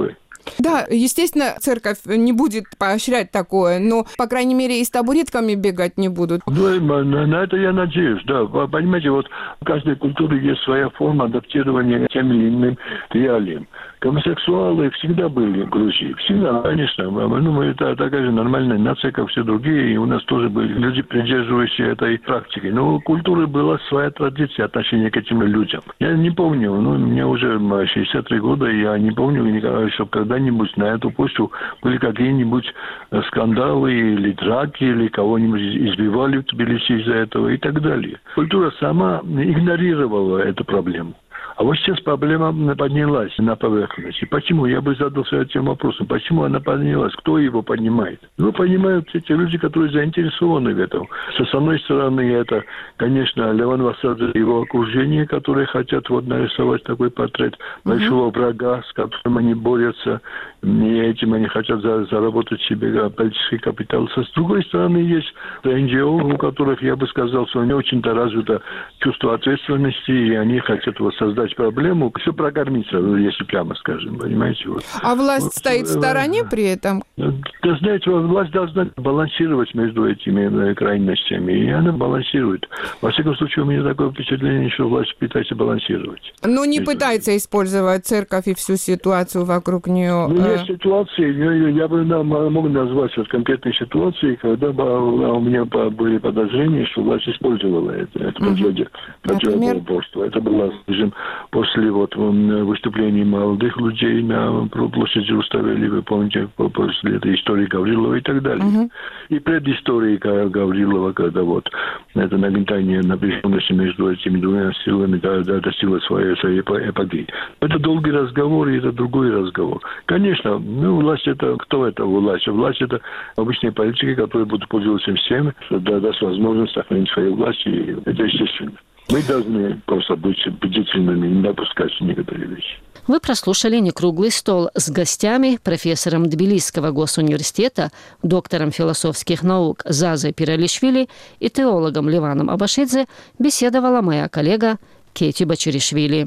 Да, естественно, церковь не будет поощрять такое, но, по крайней мере, и с табуретками бегать не будут. Ну, на, на это я надеюсь, да. Понимаете, вот в каждой культуре есть своя форма адаптирования к тем или иным реалиям. Гомосексуалы всегда были в Грузии. Всегда, конечно. Ну, мы это такая же нормальная нация, как все другие, и у нас тоже были люди, придерживающие этой практики. Но у культуры была своя традиция отношения к этим людям. Я не помню, ну, мне уже шестьдесят три года, и я не помню, чтобы когда-нибудь на эту почву были какие-нибудь скандалы или драки, или кого-нибудь избивали в Тбилиси из-за этого и так далее. Культура сама игнорировала эту проблему. А вот сейчас проблема поднялась на поверхность. И почему? Я бы задался этим вопросом. Почему она поднялась? Кто его поднимает? Ну, понимают эти люди, которые заинтересованы в этом. С одной стороны, это, конечно, Леван Васадзе и его окружение, которые хотят вот нарисовать такой портрет большого врага, с которым они борются. И этим они хотят заработать себе политический капитал. С другой стороны, есть эн джи о, у которых, я бы сказал, что не очень-то развито чувство ответственности, и они хотят вот создать проблему, все прокормиться, если прямо скажем, понимаете? Вот. А власть вот, стоит в стороне при этом? Да, знаете, власть должна балансировать между этими крайностями, и она балансирует. Во всяком случае, у меня такое впечатление, что власть пытается балансировать. Но не пытается использовать церковь и всю ситуацию вокруг нее? Ну, есть ситуации, я, я бы да, мог назвать вот конкретные ситуации, когда у меня были подозрения, что власть использовала это, это uh-huh. противоборство. Это было, скажем, после вот выступлений молодых людей на площади Руставели, вы помните, после этой истории Гаврилова и так далее. Uh-huh. И предыстории Гаврилова, когда вот это нагнетание напряженности между этими двумя силами достигло своей, своей эпогеи. Это долгий разговор, и это другой разговор. Конечно, ну, власть это, кто это власть? Власть это обычные политики, которые будут пользоваться всем, что даст возможность сохранить свою власть, и это естественно. Мы должны просто быть бдительными и не допускать некоторые вещи. Вы прослушали «Некруглый стол» с гостями, профессором Тбилисского госуниверситета, доктором философских наук Зазой Пиралишвили и теологом Леваном Абашидзе беседовала моя коллега Кети Бачеришвили.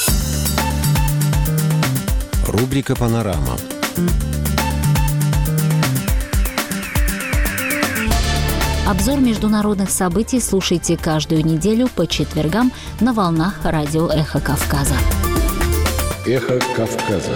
Рубрика «Панорама». Обзор международных событий слушайте каждую неделю по четвергам на волнах радио «Эхо Кавказа». «Эхо Кавказа».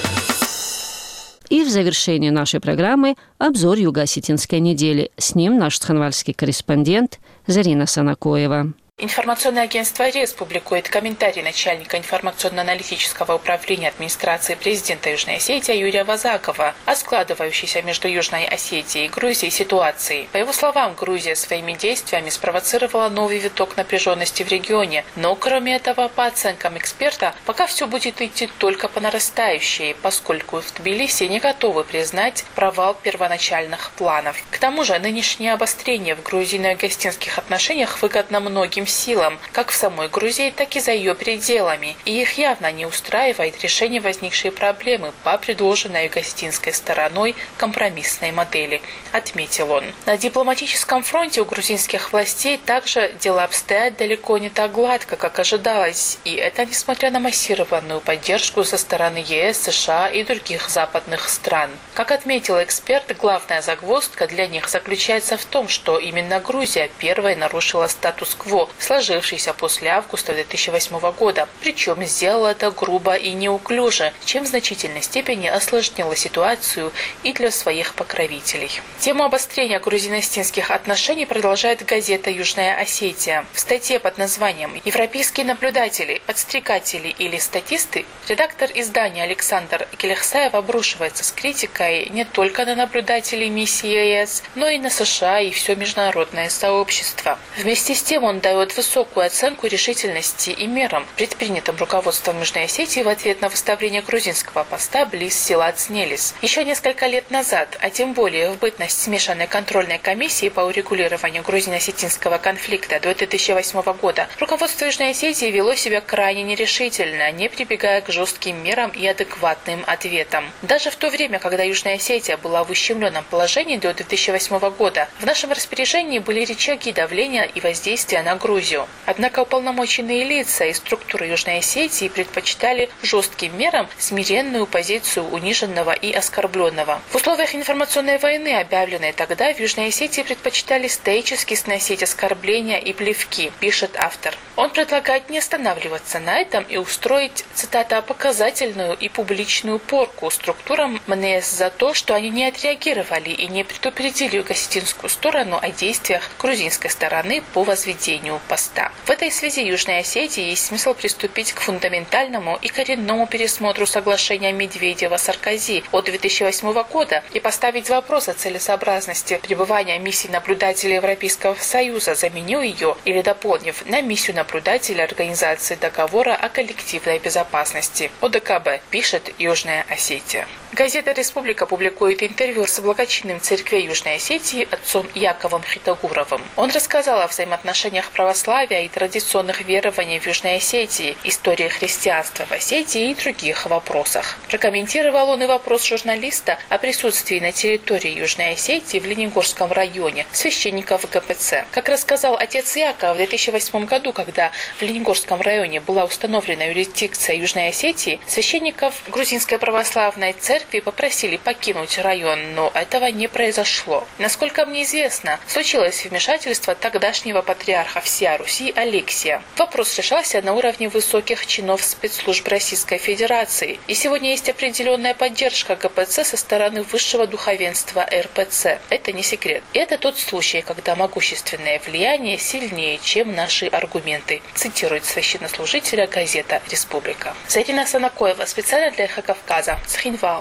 И в завершении нашей программы обзор Юго-Осетинской недели. С ним наш цхинвальский корреспондент Зарина Санакоева. Информационное агентство РИЭС публикует комментарий начальника информационно-аналитического управления администрации президента Южной Осетии Юрия Вазакова о складывающейся между Южной Осетией и Грузией ситуации. По его словам, Грузия своими действиями спровоцировала новый виток напряженности в регионе, но кроме этого, по оценкам эксперта, пока все будет идти только по нарастающей, поскольку в Тбилиси не готовы признать провал первоначальных планов. К тому же, нынешнее обострение в грузино-гостинских отношениях выгодно многим силам, как в самой Грузии, так и за ее пределами, и их явно не устраивает решение возникшей проблемы по предложенной гостинской стороной компромиссной модели, отметил он. На дипломатическом фронте у грузинских властей также дела обстоят далеко не так гладко, как ожидалось, и это несмотря на массированную поддержку со стороны ЕС, США и других западных стран. Как отметил эксперт, главная загвоздка для них заключается в том, что именно Грузия первой нарушила статус-кво, сложившийся после августа две тысячи восьмого года. Причем сделала это грубо и неуклюже, чем в значительной степени осложнило ситуацию и для своих покровителей. Тему обострения грузино-осетинских отношений продолжает газета «Южная Осетия». В статье под названием «Европейские наблюдатели, подстрекатели или статисты» редактор издания Александр Келехсаев обрушивается с критикой не только на наблюдателей миссии ЕС, но и на США и все международное сообщество. Вместе с тем он дает высокую оценку решительности и мерам, предпринятым руководством Южной Осетии в ответ на выставление грузинского поста близ села Цнелис. Еще несколько лет назад, а тем более в бытность смешанной контрольной комиссии по урегулированию грузино-осетинского конфликта до две тысячи восьмого года, руководство Южной Осетии вело себя крайне нерешительно, не прибегая к жестким мерам и адекватным ответам. Даже в то время, когда Южная Осетия была в ущемленном положении до две тысячи восьмого года, в нашем распоряжении были рычаги давления и воздействия на Грузию. Грузию. Однако уполномоченные лица и структуры Южной Осетии предпочитали жестким мерам смиренную позицию униженного и оскорбленного. В условиях информационной войны, объявленной тогда, в Южной Осетии предпочитали стоически сносить оскорбления и плевки, пишет автор. Он предлагает не останавливаться на этом и устроить, цитата, «показательную и публичную порку структурам МНС за то, что они не отреагировали и не предупредили юго-осетинскую сторону о действиях грузинской стороны по возведению поста». В этой связи Южной Осетии есть смысл приступить к фундаментальному и коренному пересмотру соглашения Медведева-Саркози от две тысячи восьмого года и поставить вопрос о целесообразности пребывания миссии наблюдателя Европейского Союза, заменив ее или дополнив на миссию наблюдателя Организации договора о коллективной безопасности (О Д К Б), пишет Южная Осетия. Газета «Республика» публикует интервью с благочинным церкви Южной Осетии отцом Яковом Хитогуровым. Он рассказал о взаимоотношениях православия и традиционных верований в Южной Осетии, истории христианства в Осетии и других вопросах. Прокомментировал он и вопрос журналиста о присутствии на территории Южной Осетии в Лениногорском районе священников Г П Ц. Как рассказал отец Яков, в две тысячи восьмом году, когда в Лениногорском районе была установлена юрисдикция Южной Осетии, священников Грузинской православной церкви попросили покинуть район, но этого не произошло. Насколько мне известно, случилось вмешательство тогдашнего патриарха всея Руси Алексия. Вопрос решался на уровне высоких чинов спецслужб Российской Федерации, и сегодня есть определенная поддержка Г П Ц со стороны высшего духовенства Р П Ц. Это не секрет. И это тот случай, когда могущественное влияние сильнее, чем наши аргументы, цитирует священнослужителя газета «Республика». Зарина Санакоева, специально для Эхо Кавказа, Цхинвал.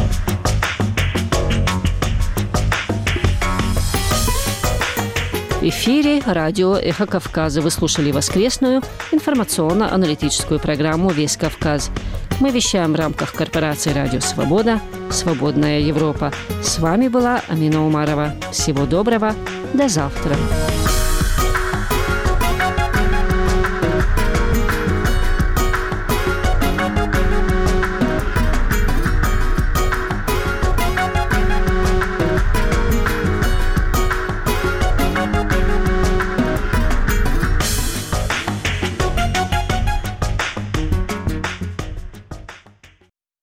В эфире радио «Эхо Кавказа». Вы слушали воскресную информационно-аналитическую программу «Весь Кавказ». Мы вещаем в рамках корпорации «Радио Свобода», «Свободная Европа». С вами была Амина Умарова. Всего доброго. До завтра.